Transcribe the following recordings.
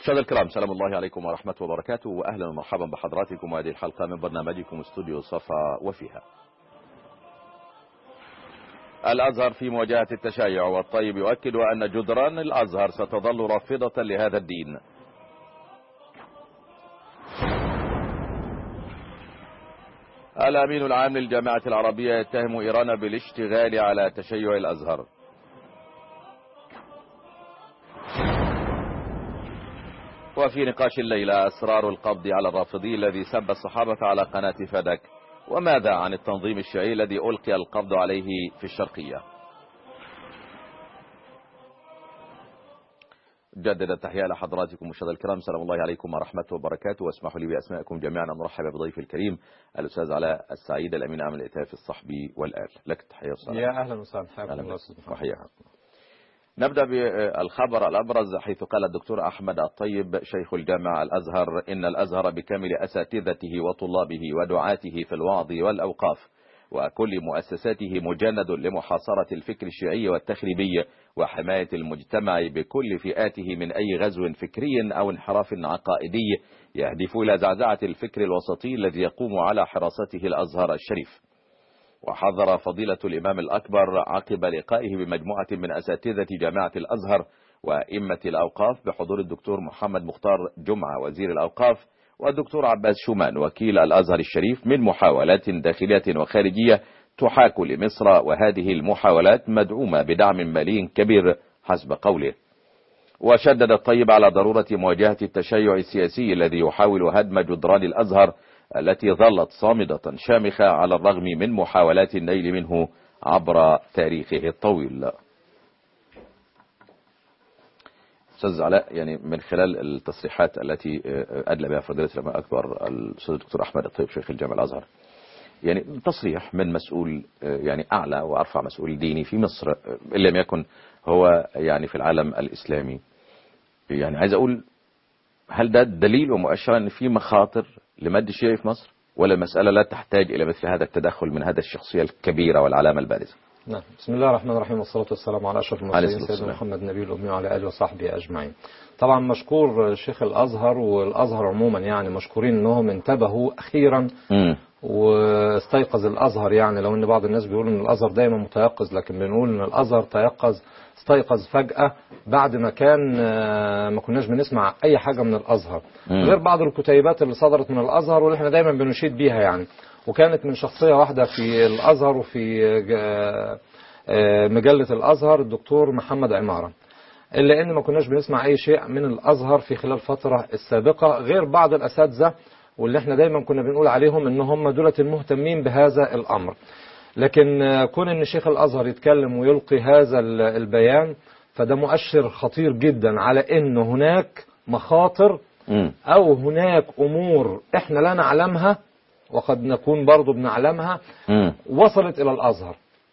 مشاهدينا الكرام، سلام الله عليكم ورحمة وبركاته، وأهلا ومرحبا بحضراتكم وهذه الحلقة من برنامجكم استوديو صفا وفيها. الأزهر في مواجهة التشيع، والطيب يؤكد أن جدران الأزهر ستظل رافضة لهذا الدين. الأمين العام للجامعة العربية يتهم إيران بالاشتغال على تشيع الأزهر. وفي نقاش الليلة أسرار القبض على الرافضي الذي سب الصحابة على قناة فدك، وماذا عن التنظيم الشيعي الذي ألقي القبض عليه في الشرقية. جدد التحية لحضراتكم مشاهدينا الكرام، سلام الله عليكم ورحمة وبركاته، واسمحوا لي بأسمائكم جميعا أن نرحب بضيفي الكريم الأستاذ علاء السعيد، الأمين العام للائتلاف الصحفي والآل. لك التحية والسلام. يا أهلا وسهلا، حياكم الله. نبدأ بالخبر الأبرز، حيث قال الدكتور أحمد الطيب شيخ الجامعة الأزهر إن الأزهر بكامل أساتذته وطلابه ودعاته في الوعظ والأوقاف وكل مؤسساته مجند لمحاصرة الفكر الشيعي والتخريبي وحماية المجتمع بكل فئاته من أي غزو فكري أو انحراف عقائدي يهدف إلى زعزعة الفكر الوسطي الذي يقوم على حراسته الأزهر الشريف. وحذر فضيلة الإمام الأكبر عقب لقائه بمجموعة من أساتذة جامعة الأزهر وإمة الأوقاف بحضور الدكتور محمد مختار جمعة وزير الأوقاف والدكتور عباس شومان وكيل الأزهر الشريف من محاولات داخلية وخارجية تحاك لمصر، وهذه المحاولات مدعومة بدعم مالي كبير حسب قوله. وشدد الطيب على ضرورة مواجهة التشيع السياسي الذي يحاول هدم جدران الأزهر التي ظلت صامدة شامخة على الرغم من محاولات النيل منه عبر تاريخه الطويل. أستاذ علاء، يعني من خلال التصريحات التي أدلى بها فضيلة الإمام الأكبر الأستاذ الدكتور أحمد الطيب شيخ الجامعة الأزهر، يعني تصريح من مسؤول يعني أعلى وأرفع مسؤول ديني في مصر إن لم يكن هو يعني في العالم الإسلامي، يعني عايز أقول هل ده دليل ومؤشر أن في مخاطر لمد الشيعي في مصر، ولا المسألة لا تحتاج إلى مثل هذا التدخل من هذا الشخصية الكبيرة والعلامة البارزة؟ نعم، بسم الله الرحمن الرحيم، والصلاة والسلام على أشرف المرسلين سيدنا محمد النبي الأمي وعلى آله وصحبه أجمعين. طبعا مشكور شيخ الأزهر والأزهر عموما، يعني مشكورين أنهم انتبهوا أخيرا واستيقظ الأزهر. يعني لو أن بعض الناس بيقولوا أن الأزهر دايما متيقظ، لكن بنقول أن الأزهر استيقظ فجأة بعد ما كان ما كناش بنسمع أي حاجة من الأزهر غير بعض الكتيبات اللي صدرت من الأزهر واللي احنا دايما بنشيد بيها يعني، وكانت من شخصية واحدة في الأزهر وفي مجلة الأزهر الدكتور محمد عمارة، إلا إن ما كناش بنسمع أي شيء من الأزهر في خلال الفترة السابقة غير بعض الأساتذة واللي احنا دايما كنا بنقول عليهم إن هم دولة المهتمين بهذا الأمر. لكن كون إن شيخ الأزهر يتكلم ويلقي هذا البيان فده مؤشر خطير جدا على إن هناك مخاطر أو هناك أمور احنا لا نعلمها وقد نكون برضو بنعلمها وصلت إلى الأزهر.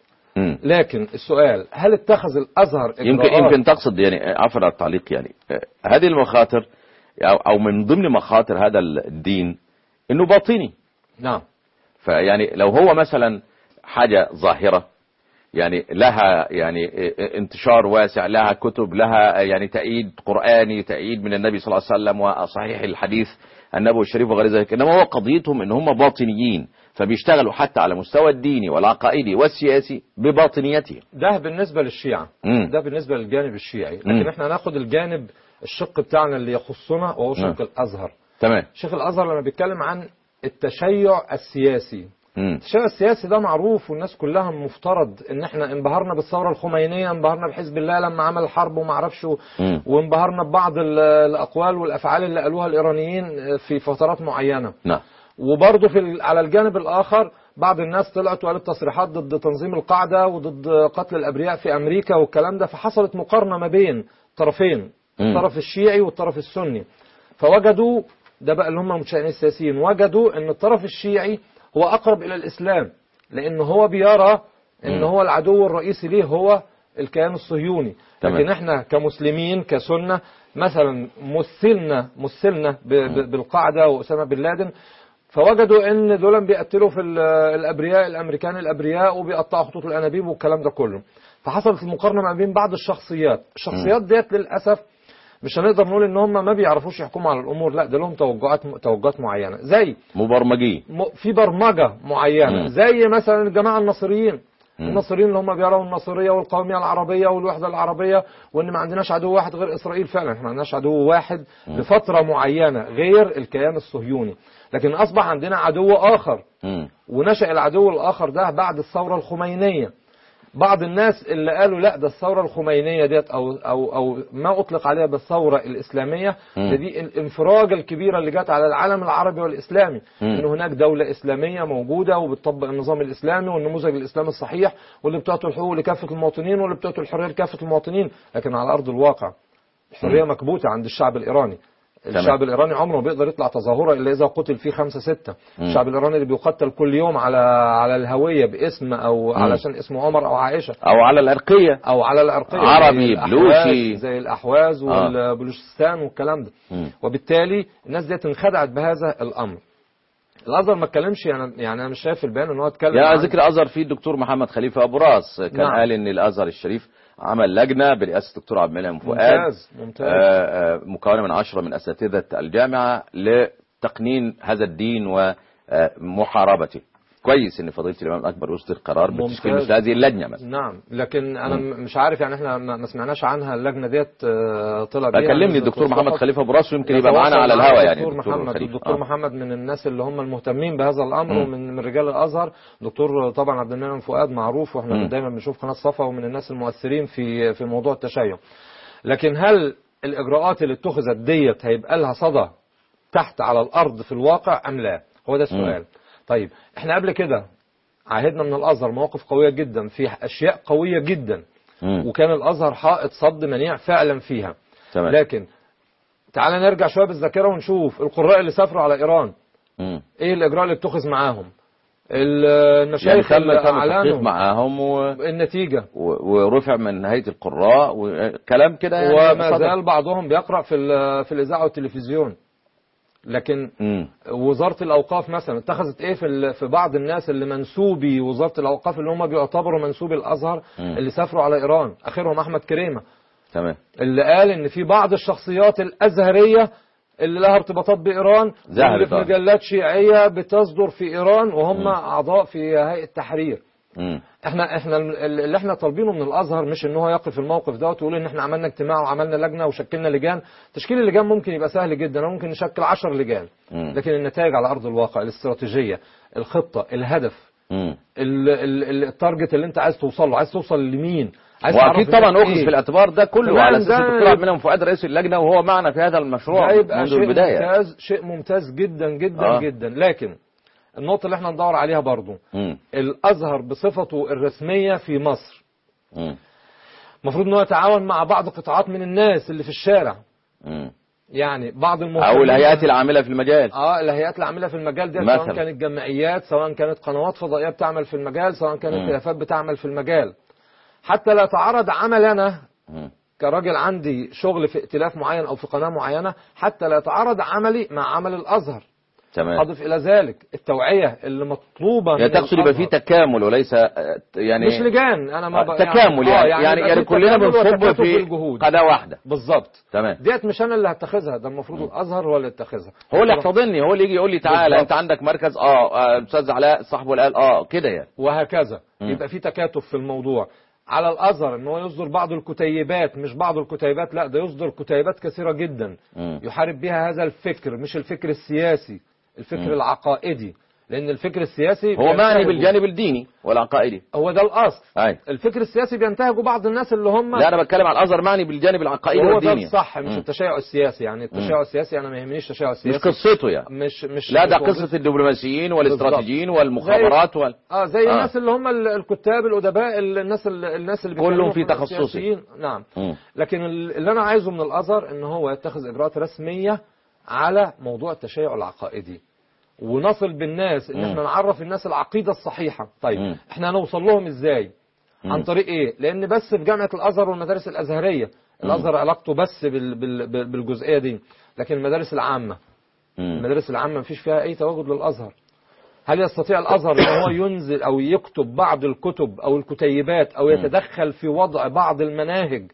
لكن السؤال، هل اتخذ الأزهر إجراءات؟ يمكن تقصد يعني عفوا على التعليق، يعني هذه المخاطر أو من ضمن مخاطر هذا الدين إنه باطني. نعم. فيعني لو هو مثلا حاجة ظاهرة يعني لها يعني انتشار واسع، لها كتب، لها يعني تأييد قرآني، تأييد من النبي صلى الله عليه وسلم وصحيح الحديث النبوي الشريف وغير ذلك، إنما هو قضيتهم إن هم باطنيين، فبيشتغلوا حتى على مستوى الديني والعقائدي والسياسي بباطنيته. ده بالنسبة للشيعة، ده بالنسبة للجانب الشيعي، لكن احنا ناخد الجانب الشق بتاعنا اللي يخصنا وهو شق الأزهر. تمام. شيخ الأزهر لما بيتكلم عن التشيع السياسي، التشيع السياسي ده معروف والناس كلها مفترض ان احنا انبهرنا بالثوره الخمينيه، انبهرنا بحزب الله لما عمل الحرب وما اعرفش، وانبهرنا ببعض الاقوال والافعال اللي قالوها الايرانيين في فترات معينه. نعم. وبرضه على الجانب الاخر بعض الناس طلعت وقالت تصريحات ضد تنظيم القاعده وضد قتل الابرياء في امريكا والكلام ده، فحصلت مقارنه ما بين طرفين، الطرف الشيعي والطرف السني، فوجدوا ده بقى اللي هم المتشائمين السياسيين، وجدوا ان الطرف الشيعي هو أقرب إلى الإسلام، لأن هو بيرى أن هو العدو الرئيسي ليه هو الكيان الصهيوني. لكن احنا كمسلمين كسنة مثلا مثلنا بالقاعدة وأسامة بن لادن، فوجدوا أن دول بيقتلوا في الأبرياء الأمريكان الأبرياء وبيقطعوا خطوط الأنابيب والكلام ده كله. فحصلت المقارنة ما بين بعض الشخصيات ديت للأسف مش هنقدر نقول ان هم ما بيعرفوش يحكموا على الامور، لا ده لهم توجهات معينه، زي مبرمجين في برمجه معينه، زي مثلا الجماعه النصريين. النصريين اللي هم بيروا النصريه والقوميه العربيه والوحده العربيه، وان ما عندناش عدو واحد غير اسرائيل. فعلا احنا ما عندناش عدو واحد لفتره معينه غير الكيان الصهيوني، لكن اصبح عندنا عدو اخر. ونشأ العدو الاخر ده بعد الثوره الخمينيه. بعض الناس اللي قالوا لا ده الثورة الخمينية ديت أو ما أطلق عليها بالثورة الإسلامية، دي الانفراجة الكبيرة اللي جت على العالم العربي والإسلامي، إن هناك دولة إسلامية موجودة وبتطبق النظام الإسلامي والنموذج الإسلامي الصحيح، واللي بتعطي الحقوق لكافة المواطنين واللي بتعطي الحرية لكافة المواطنين. لكن على أرض الواقع الحرية مكبوتة عند الشعب الإيراني. الشعب الإيراني عمره ما بيقدر يطلع تظاهرة إلا إذا قتل فيه 5 6. الشعب الإيراني اللي بيقتل كل يوم على الهوية باسم أو علشان اسمه عمر أو عائشة أو على العرقية عربي بلوشي زي الأحواز والبلوشستان والكلام ده. وبالتالي الناس دي انخدعت بهذا الأمر. الأزهر ما اتكلمش، يعني أنا مش شايف البيان إن هو اتكلم. يا ذكر الأزهر في الدكتور محمد خليفة أبو راس كان قال إن الأزهر الشريف عمل لجنة برئاسة الدكتور عبد المنعم فؤاد ممتاز. مكونة من 10 من أساتذة الجامعة لتقنين هذا الدين ومحاربته. كويس ان فضيله الامام الاكبر يصدر قرار بتشكيل مثل هذه اللجنه مثلا. نعم، لكن انا مش عارف، يعني احنا ما سمعناش عنها اللجنه ديت طلع بيها. كلمني الدكتور محمد خليفه ابو راس ويمكن يبقى معانا على الهواء. يعني الدكتور محمد من الناس اللي هم المهتمين بهذا الامر ومن رجال الازهر. دكتور طبعا عبد المنعم فؤاد معروف، واحنا دايما بنشوف قناه صفا، ومن الناس المؤثرين في موضوع التشيع. لكن هل الاجراءات اللي اتخذت ديت هيبقى لها صدى تحت على الارض في الواقع ام لا؟ هو ده السؤال. طيب احنا قبل كده عاهدنا من الازهر مواقف قويه جدا في اشياء قويه جدا، وكان الازهر حائط صد منيع فعلا فيها. تمام. لكن تعال نرجع شويه بالذاكره ونشوف القراء اللي سافروا على ايران، ايه الاجراء اللي اتخذ معاهم؟ المشايخ يعني اللي اعلنوا معاهم النتيجه ورفع من هيئه القراء وكلام كده يعني. وما زال بعضهم بيقرا في الاذاعه والتلفزيون. لكن وزارة الأوقاف مثلا اتخذت ايه في بعض الناس اللي منسوبي وزارة الأوقاف اللي هم بيعتبروا منسوبي الأزهر اللي سافروا على إيران، آخرهم أحمد كريمة. تمام. اللي قال إن في بعض الشخصيات الأزهرية اللي لها ارتباطات بإيران واللي في مجلات شيعية بتصدر في إيران وهم أعضاء في هيئة التحرير. احنا اللي احنا طالبينه من الازهر مش ان هو يقف الموقف دوت ويقول ان احنا عملنا اجتماع وعملنا لجنه وشكلنا لجان. تشكيل اللجان ممكن يبقى سهل جدا، ممكن نشكل 10 لجان، لكن النتائج على ارض الواقع، الاستراتيجيه، الخطه، الهدف، التارجت اللي انت عايز توصل له، عايز توصل لمين، واكيد طبعا اخذ في الاعتبار ده كله على اساس الدكتور عبد المنعم فؤاد رئيس اللجنه وهو معنا في هذا المشروع منذ البدايه. شيء ممتاز جدا جدا جدا. لكن النقطة اللي احنا ندور عليها برضو الأزهر بصفته الرسمية في مصر المفروض انه يتعاون مع بعض قطاعات من الناس اللي في الشارع، يعني بعض أو الهيئات العاملة في المجال. الهيئات العاملة في المجال دي سواء كانت جمعيات، سواء كانت قنوات فضائية بتعمل في المجال، سواء كانت خلافات بتعمل في المجال، حتى لا يتعارض عملنا كراجل عندي شغل في ائتلاف معين أو في قناة معينة، حتى لا يتعارض عملي مع عمل الأزهر. تمام. أضف إلى ذلك التوعية اللي مطلوبة. يعني تقصد يبقى في تكامل وليس يعني مش لجان. أنا ما تكامل يعني كلنا بنصب في قناة واحدة بالظبط. تمام. ديت مش أنا اللي هتخذها، ده المفروض الأزهر هو اللي يتخذها، هو اللي يحتضنني، هو اللي يجي يقول لي تعالى أنت عندك مركز الأستاذ علاء صاحبه اللي قال كده يعني، وهكذا. يبقى في تكاتف في الموضوع. على الأزهر ان هو يصدر بعض الكتيبات، مش بعض الكتيبات، لا ده يصدر كتيبات كثيرة جدا يحارب بها هذا الفكر، مش الفكر السياسي، الفكر العقائدي، لأن الفكر السياسي هو معني بالجانب الديني والعقائدي، هو ده الأصل. الفكر السياسي بينتهجه بعض الناس اللي هم، لا أنا بتكلم على الأزهر معني بالجانب العقائدي والديني. هو ده الصح، مش التشيع السياسي. يعني التشيع السياسي أنا ما يهمنيش التشيع السياسي، مش قصته يعني، مش لا ده قصة الدبلوماسيين والاستراتيجيين والمخابرات زي الناس اللي هم الكتاب الأدباء، الناس اللي كلهم في تخصصي. نعم. لكن اللي أنا عايزه من الأزهر إن هو يتخذ إجراءات رسمية على موضوع التشيع العقائدي، ونصل بالناس ان احنا نعرف الناس العقيدة الصحيحة. طيب احنا هنوصل لهم ازاي؟ عن طريق ايه؟ لان بس في جامعة الازهر والمدارس الازهرية، الازهر علاقته بس بالجزئية دي، لكن المدارس العامة، المدارس العامة مفيش فيها اي تواجد للازهر. هل يستطيع الازهر ان هو ينزل او يكتب بعض الكتب او الكتيبات او يتدخل في وضع بعض المناهج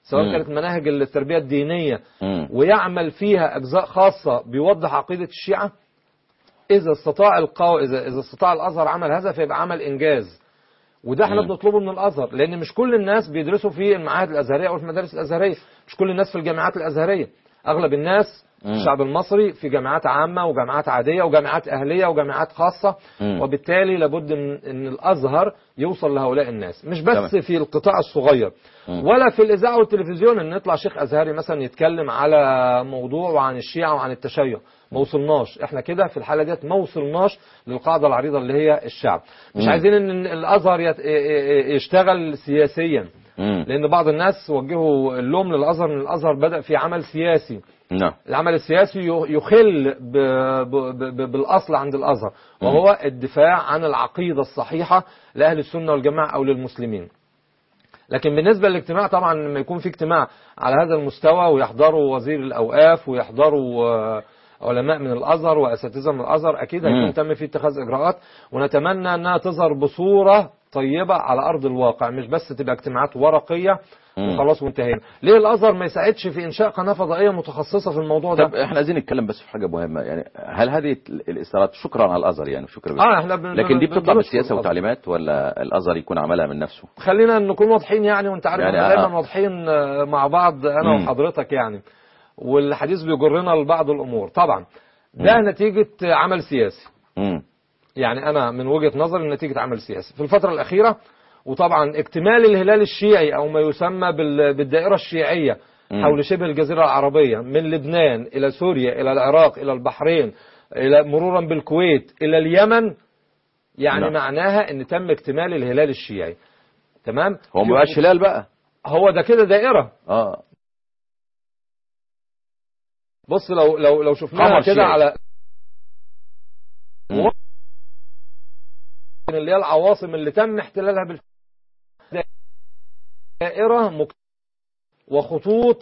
سواء كانت مناهج التربية الدينية ويعمل فيها أجزاء خاصة بيوضح عقيدة الشيعة. إذا استطاع الأزهر عمل هذا فيبقى عمل إنجاز، وده احنا بنطلبه من الأزهر، لأن مش كل الناس بيدرسوا في المعاهد الأزهرية أو في المدارس الأزهرية، مش كل الناس في الجامعات الأزهرية. أغلب الناس الشعب المصري في جامعات عامة وجامعات عادية وجامعات أهلية وجامعات خاصة، وبالتالي لابد ان الأزهر يوصل لهؤلاء الناس، مش بس في القطاع الصغير ولا في الإذاعة والتلفزيون ان يطلع شيخ أزهري مثلا يتكلم على موضوع وعن الشيعة وعن التشيع. ما وصلناش احنا كده في الحالة ديت، ما وصلناش للقاعدة العريضة اللي هي الشعب. مش عايزين ان الأزهر يشتغل سياسيا، لأن بعض الناس وجهوا اللوم للأزهر ان الأزهر بدأ في عمل سياسي. العمل السياسي يخل بالأصل عند الأزهر، وهو الدفاع عن العقيدة الصحيحة لأهل السنة والجماعة أو للمسلمين. لكن بالنسبة للاجتماع، طبعا لما يكون في اجتماع على هذا المستوى ويحضروا وزير الأوقاف ويحضروا علماء من الأزهر وأساتذة من الأزهر، أكيد هيكون تم فيه اتخاذ إجراءات، ونتمنى أنها تظهر بصورة طيبة على أرض الواقع، مش بس تبقى اجتماعات ورقية وخلاص وانتهينا. ليه الأزهر ما يساعدش في إنشاء قناة فضائية متخصصة في الموضوع ده؟ طب احنا عايزين نتكلم بس في حاجة مهمة، يعني هل هذه الإصدارات، شكرا على الأزهر يعني، شكرا لكن دي بتطلع بالسياسة وتعليمات ولا الأزهر يكون عملها من نفسه؟ خلينا نكون واضحين يعني، وانت عارف يعني دايما واضحين مع بعض أنا وحضرتك يعني، والحديث بيجرنا لبعض الأمور. طبعا ده نتيجة عمل سياسي. يعني أنا من وجهة نظري نتيجة عمل سياسي في الفترة الأخيرة. وطبعا اكتمال الهلال الشيعي أو ما يسمى بالدائرة الشيعية حول شبه الجزيرة العربية، من لبنان إلى سوريا إلى العراق إلى البحرين إلى مرورا بالكويت إلى اليمن، يعني معناها ان تم اكتمال الهلال الشيعي. تمام. هو ما بقاش هلال بقى، هو ده كده دائرة. بص لو شفناها كده على اللي هي العواصم اللي تم احتلالها دائرة وخطوط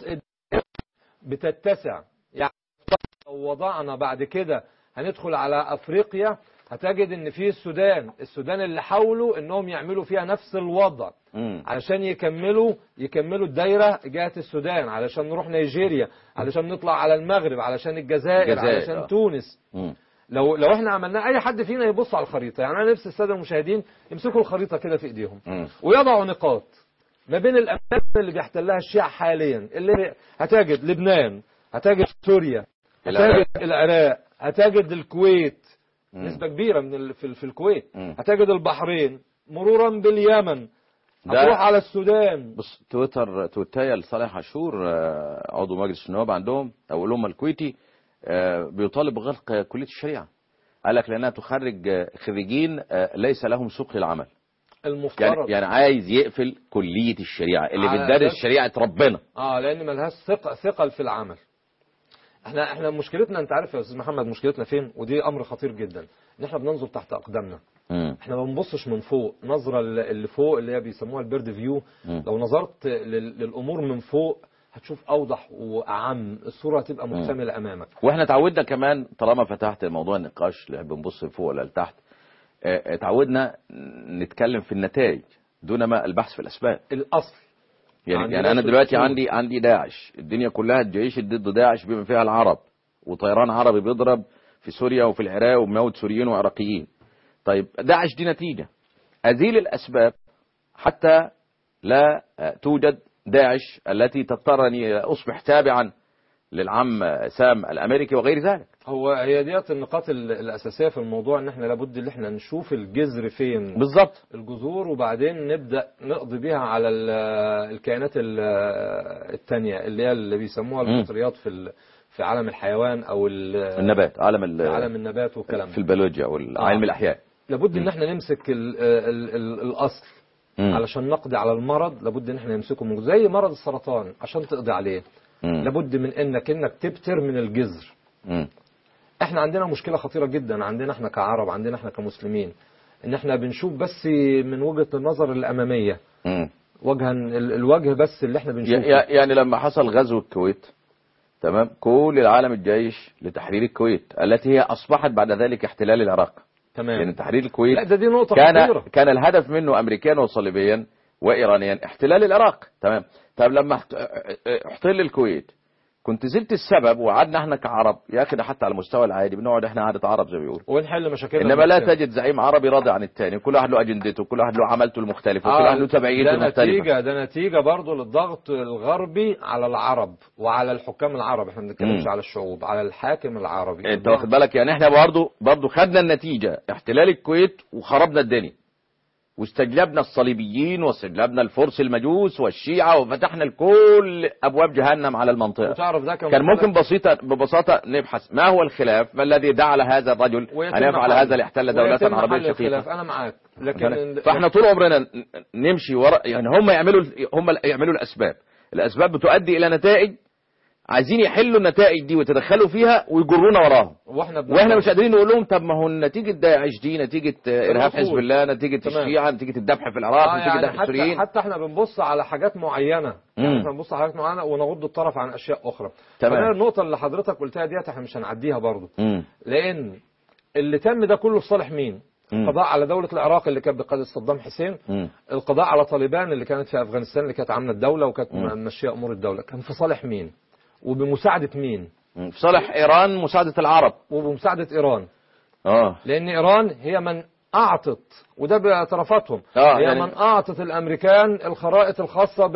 بتتسع. يعني لو وضعنا بعد كده هندخل على أفريقيا، هتجد ان في السودان اللي حاولوا انهم يعملوا فيها نفس الوضع علشان يكملوا الدايرة جهة السودان، علشان نروح نيجيريا، علشان نطلع على المغرب، علشان الجزائر علشان تونس. لو احنا عملنا، اي حد فينا يبص على الخريطة، يعني انا نفسي السادة المشاهدين يمسكوا الخريطة كده في ايديهم ويضعوا نقاط ما بين الاماكن اللي بيحتلها الشيعة حاليا، اللي هتجد لبنان، هتجد سوريا، هتجد العراق، هتجد الكويت، نسبة كبيرة في الكويت، هتجد البحرين، مرورا باليمن، هتروح على السودان. بص تويتايا لصالح عاشور عضو مجلس النواب عندهم او الامه الكويتي بيطالب بغلق كلية الشريعة. قال لك لانها تخرج خريجين ليس لهم سوق للعمل. المفترض يعني عايز يقفل كلية الشريعة اللي بتدرس شريعة ربنا، لان ملهاش ثقل في العمل. احنا مشكلتنا، انت عارف يا استاذ محمد مشكلتنا فين، ودي امر خطير جدا، ان احنا بننظر تحت اقدامنا. احنا ما بنبصش من فوق، نظرة اللي فوق اللي هي بيسموها البيرد فيو. لو نظرت للامور من فوق هتشوف اوضح واعم، الصورة هتبقى مكتملة امامك. واحنا تعودنا كمان، طالما فتحت موضوع النقاش اللي بنبص فوق ولا لتحت، تعودنا نتكلم في النتائج دون ما البحث في الاسباب. الاصل يعني انا دلوقتي عندي داعش، الدنيا كلها الجيش ضد داعش بما فيها العرب، وطيران عربي بيضرب في سوريا وفي العراق وموت سوريين وعراقيين. طيب داعش دي نتيجة، ازيل الاسباب حتى لا توجد داعش التي تضطرني اصبح تابعا للعم سام الامريكي وغير ذلك. هي ديت النقاط الاساسيه في الموضوع، ان احنا لابد ان احنا نشوف الجذر فين بالظبط، الجذور، وبعدين نبدا نقضي بيها على الكائنات الثانيه اللي بيسموها الفطريات في عالم الحيوان او النبات، عالم النبات والكلام في البيولوجيا والعلم الاحياء. لابد ان احنا نمسك الاصل علشان نقضي على المرض. لابد ان احنا نمسكه زي مرض السرطان، عشان تقضي عليه لابد من انك تبتر من الجذر. احنا عندنا مشكلة خطيرة جدا، عندنا احنا كعرب، عندنا احنا كمسلمين، ان احنا بنشوف بس من وجهة النظر الامامية، وجها الوجه بس اللي احنا بنشوفه. يعني لما حصل غزو الكويت، تمام، كل العالم الجيش لتحرير الكويت التي هي اصبحت بعد ذلك احتلال العراق. تمام. يعني تحرير الكويت لا دي نقطة خطيرة. كان الهدف منه امريكيا وصليبيا وإيرانيا احتلال العراق. تمام. طب لما احتل الكويت كنت زلت السبب، وقعدنا احنا كعرب يا اخي، ده حتى على المستوى العادي بنقعد احنا قعده عرب زي ما بيقولوا ونحل مشاكلنا، انما لا تجد زعيم عربي راضي عن الثاني، كل واحد له اجندته، كل واحد له عملته المختلفه، وكل واحد له تبعيته المختلفه. ده نتيجه برضه للضغط الغربي على العرب وعلى الحكام العرب. احنا ما بنتكلمش على الشعوب، على الحاكم العربي. انت واخد بالك؟ يعني احنا برضه خدنا النتيجه، احتلال الكويت وخربنا الدنيا، واستجلبنا الصليبيين واستجلبنا الفرس المجوس والشيعة، وفتحنا الكل أبواب جهنم على المنطقة. وتعرف ده كان ممكن ببساطة نبحث ما هو الخلاف، ما الذي دعا هذا الرجل أن يفعل هذا لاحتل دولة عربية شقيقة. أنا معاك، لكن فاحنا طول عمرنا نمشي وراء، يعني هم يعملوا الأسباب بتؤدي إلى نتائج، عايزين يحلوا النتائج دي ويتدخلوا فيها ويجرونا وراهم، واحنا مش قادرين نقول لهم طب ما هو نتيجه داعش دي، نتيجه ارهاب حزب الله، نتيجه الشيعة، نتيجه الذبح في العراق، نتيجه ذبح السوريين. حتى احنا بنبص على حاجات معينه، يعني احنا بنبص على حاجات معينه ونغض الطرف عن اشياء اخرى. تمام. النقطه اللي حضرتك قلتها ديت احنا مش هنعديها برضه، لان اللي تم ده كله في صالح مين؟ القضاء على دولة العراق اللي كانت بقيادة صدام حسين، القضاء على طالبان اللي كانت في افغانستان اللي كانت عامله الدوله وكانت ماشيه امور الدوله، كان في صالح مين؟ وبمساعدة مين؟ في صالح إيران، مساعدة العرب، وبمساعدة إيران. لأن إيران هي من أعطت، وده باعترافاتهم، هي يعني من أعطت الأمريكان الخرائط الخاصة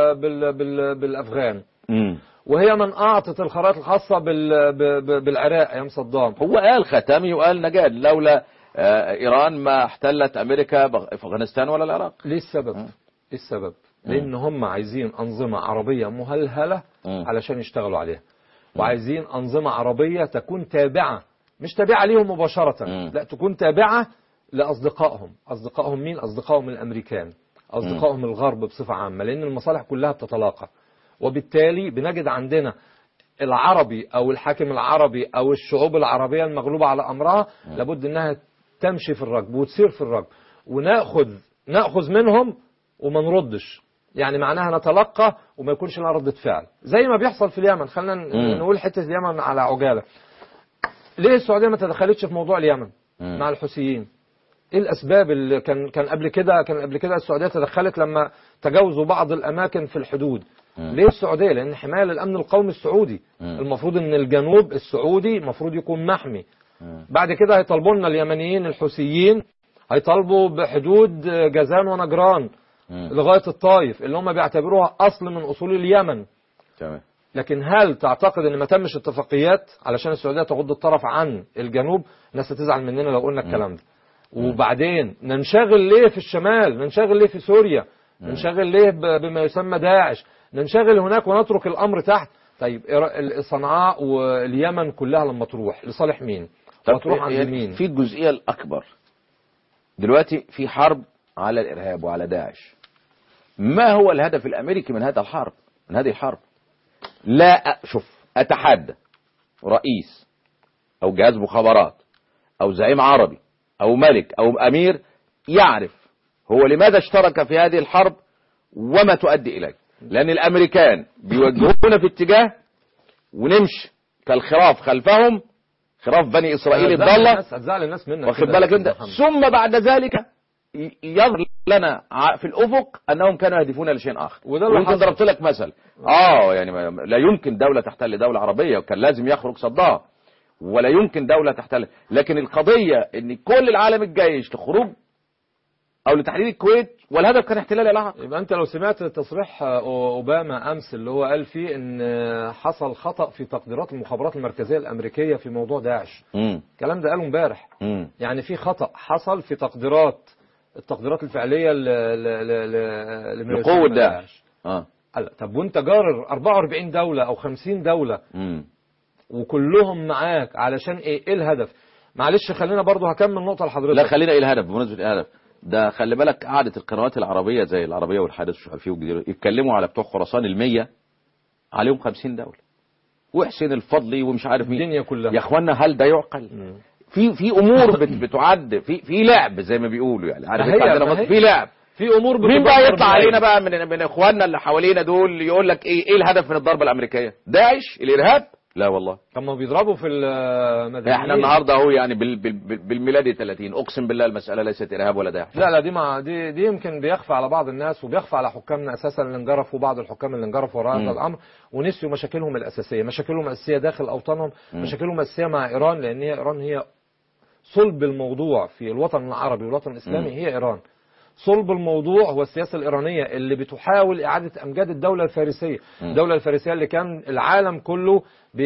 بالأفغان، وهي من أعطت الخرائط الخاصة بالعراق أيام صدام. هو قال ختامي وقال نجاد لولا إيران ما احتلت أمريكا أفغانستان ولا العراق. ليه السبب؟ لأن هم عايزين أنظمة عربية مهلهلة علشان يشتغلوا عليها، وعايزين أنظمة عربية تكون تابعة، مش تابعة ليهم مباشرة، لا تكون تابعة لأصدقائهم. أصدقائهم مين؟ أصدقائهم الأمريكان، أصدقائهم الغرب بصفة عامة، لأن المصالح كلها بتتلاقى. وبالتالي بنجد عندنا العربي أو الحاكم العربي أو الشعوب العربية المغلوبة على أمرها لابد أنها تمشي في الركب وتسير في الركب، ونأخذ منهم وما نردش، يعني معناها نتلقى وما يكونش لنا ردة فعل، زي ما بيحصل في اليمن. خلينا نقول حتة اليمن على عجالة. ليه السعودية ما تدخلتش في موضوع اليمن مع الحوثيين؟ ايه الاسباب اللي كان قبل كده السعودية تدخلت لما تجاوزوا بعض الاماكن في الحدود؟ ليه السعودية؟ لان حماية للامن القومي السعودي. المفروض ان الجنوب السعودي المفروض يكون محمي. بعد كده هيطالبوا لنا اليمنيين الحوثيين، هيطالبوا بحدود جازان ونجران لغاية الطائف اللي هم بيعتبروها أصل من أصول اليمن. تمام. لكن هل تعتقد ان ما تمش اتفاقيات علشان السعودية تغض الطرف عن الجنوب؟ الناس هتزعل مننا لو قلنا الكلام ده. وبعدين ننشغل ليه في الشمال؟ ننشغل ليه في سوريا؟ ننشغل ليه بما يسمى داعش؟ ننشغل هناك ونترك الأمر تحت. طيب صنعاء واليمن كلها لما تروح لصالح مين؟ تروح عند مين؟ في الجزئية الأكبر دلوقتي في حرب على الإرهاب وعلى داعش. ما هو الهدف الأمريكي من هذه الحرب؟ لا شوف، أتحدى رئيس أو جهاز مخابرات أو زعيم عربي أو ملك أو أمير يعرف هو لماذا اشترك في هذه الحرب وما تؤدي إليه. لأن الأمريكان بيوجهون في اتجاه ونمشي كالخراف خلفهم، خراف بني إسرائيل الضالة. هتزعل الناس منك، واخد بالك انت؟ ثم بعد ذلك يظهر لنا في الأفق أنهم كانوا يهدفون لشيء آخر. ويمكن ضربت لك مثل يعني لا يمكن دولة تحتل دولة عربية، وكان لازم يخرج صدام، ولا يمكن دولة تحتل. لكن القضية ان كل العالم الجيش لخروج او لتحرير الكويت، والهدف كان احتلال العراق. يبقى انت لو سمعت تصريح اوباما امس اللي هو قال فيه ان حصل خطأ في تقديرات المخابرات المركزية الامريكية في موضوع داعش. الكلام ده قاله امبارح. يعني في خطأ حصل في التقديرات الفعلية لقوة داعش. طب وانت جارر 44 دولة او 50 دولة وكلهم معاك علشان ايه الهدف؟ معلش خلينا برضو هكمل نقطة لحضرتك. لا خلينا ايه الهدف بمناسبة الهدف ده. خلي بالك قعدة القنوات العربية زي العربية والحدث مش عارف ايه والجزيرة يتكلموا على بتوع خراسان 100 عليهم 50 دولة وحسين الفضلي ومش عارف مين الدنيا كلها. يا اخوانا هل ده يعقل؟ في امور بتعد في لعب زي ما بيقولوا يعني في لعب في امور مين بقى يطلع علينا بقى من اخواننا اللي حوالينا دول يقول لك ايه الهدف من الضربة الامريكية؟ داعش الارهاب؟ لا والله. طب ما بيضربوا في المدنيين. احنا النهارده اهو يعني بالميلادي 30 اقسم بالله المساله ليست ارهاب ولا داعش. لا دي يمكن بيخفى على بعض الناس وبيخفى على حكامنا اساسا اللي انجرفوا، بعض الحكام اللي انجرفوا وراء هذا الامر ونسيوا مشاكلهم الاساسيه، مشاكلهم الاساسيه داخل اوطانهم، مشاكلهم الاساسيه مع ايران، لان هي ايران هي صلب الموضوع في الوطن العربي والوطن الاسلامي. هي ايران صلب الموضوع هو السياسة الإيرانية اللي بتحاول إعادة أمجاد الدولة الفارسية. الدولة الفارسية اللي كان العالم كله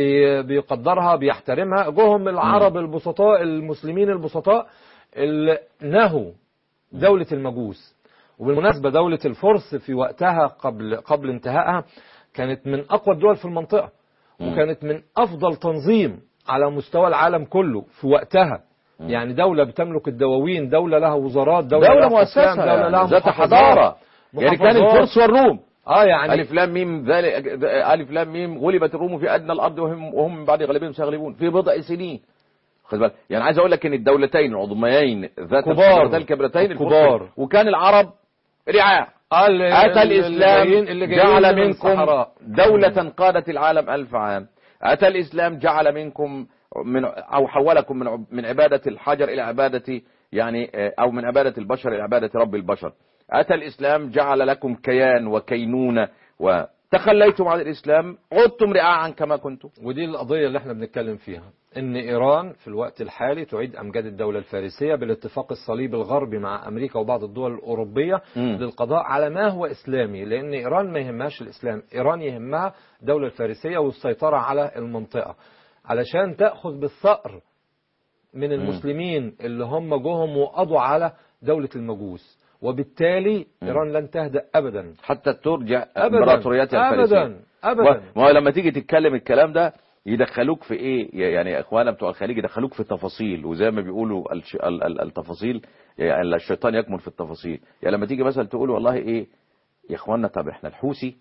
بيقدرها بيحترمها، جوهم العرب البسطاء المسلمين البسطاء اللي نهوا دولة المجوس. وبالمناسبة دولة الفرس في وقتها قبل انتهائها كانت من أقوى الدول في المنطقة، وكانت من أفضل تنظيم على مستوى العالم كله في وقتها. يعني دولة بتملك الدواوين، دولة لها وزارات، دولة مؤسسة، دولة لها ذات حضارة. يعني كان الفرس والروم يعني ألف لام ميم ذلك، ألف لام ميم غلبت الروم في أدنى الأرض وهم من بعد غلبهم سيغلبون في بضع سنين. خد بالك، يعني عايز أقول لك إن الدولتين العظميين ذات الكبرتين الكبار، وكان العرب رعاع. أتى الإسلام جعل منكم دولة قادت العالم 1000 عام. أتى الإسلام جعل منكم أو حولكم من عبادة الحجر إلى عبادة يعني أو من عبادة البشر إلى عبادة رب البشر. أتى الإسلام جعل لكم كيان وكينونة، وتخليتم عن الإسلام عدتم رعاعا كما كنتم. ودي القضية اللي احنا بنتكلم فيها، إن إيران في الوقت الحالي تعيد أمجاد الدولة الفارسية بالاتفاق الصليبي الغربي مع أمريكا وبعض الدول الأوروبية للقضاء على ما هو إسلامي، لأن إيران ما يهمهاش الإسلام، إيران يهمها الدولة الفارسية والسيطرة على المنطقة، علشان تأخذ بالثأر من المسلمين اللي هم جوهم وقضوا على دولة المجوس. وبالتالي إيران لن تهدأ أبدا حتى ترجع امبراطورياتها الفارسية. أبدا. ما لما تيجي تتكلم الكلام ده يدخلوك في ايه؟ يعني اخوانا بتوع الخليج يدخلوك في تفاصيل، وزي ما بيقولوا التفاصيل يعني الشيطان يكمن في التفاصيل. يعني لما تيجي مثلا تقول والله ايه يا اخوانا، طب احنا الحوثي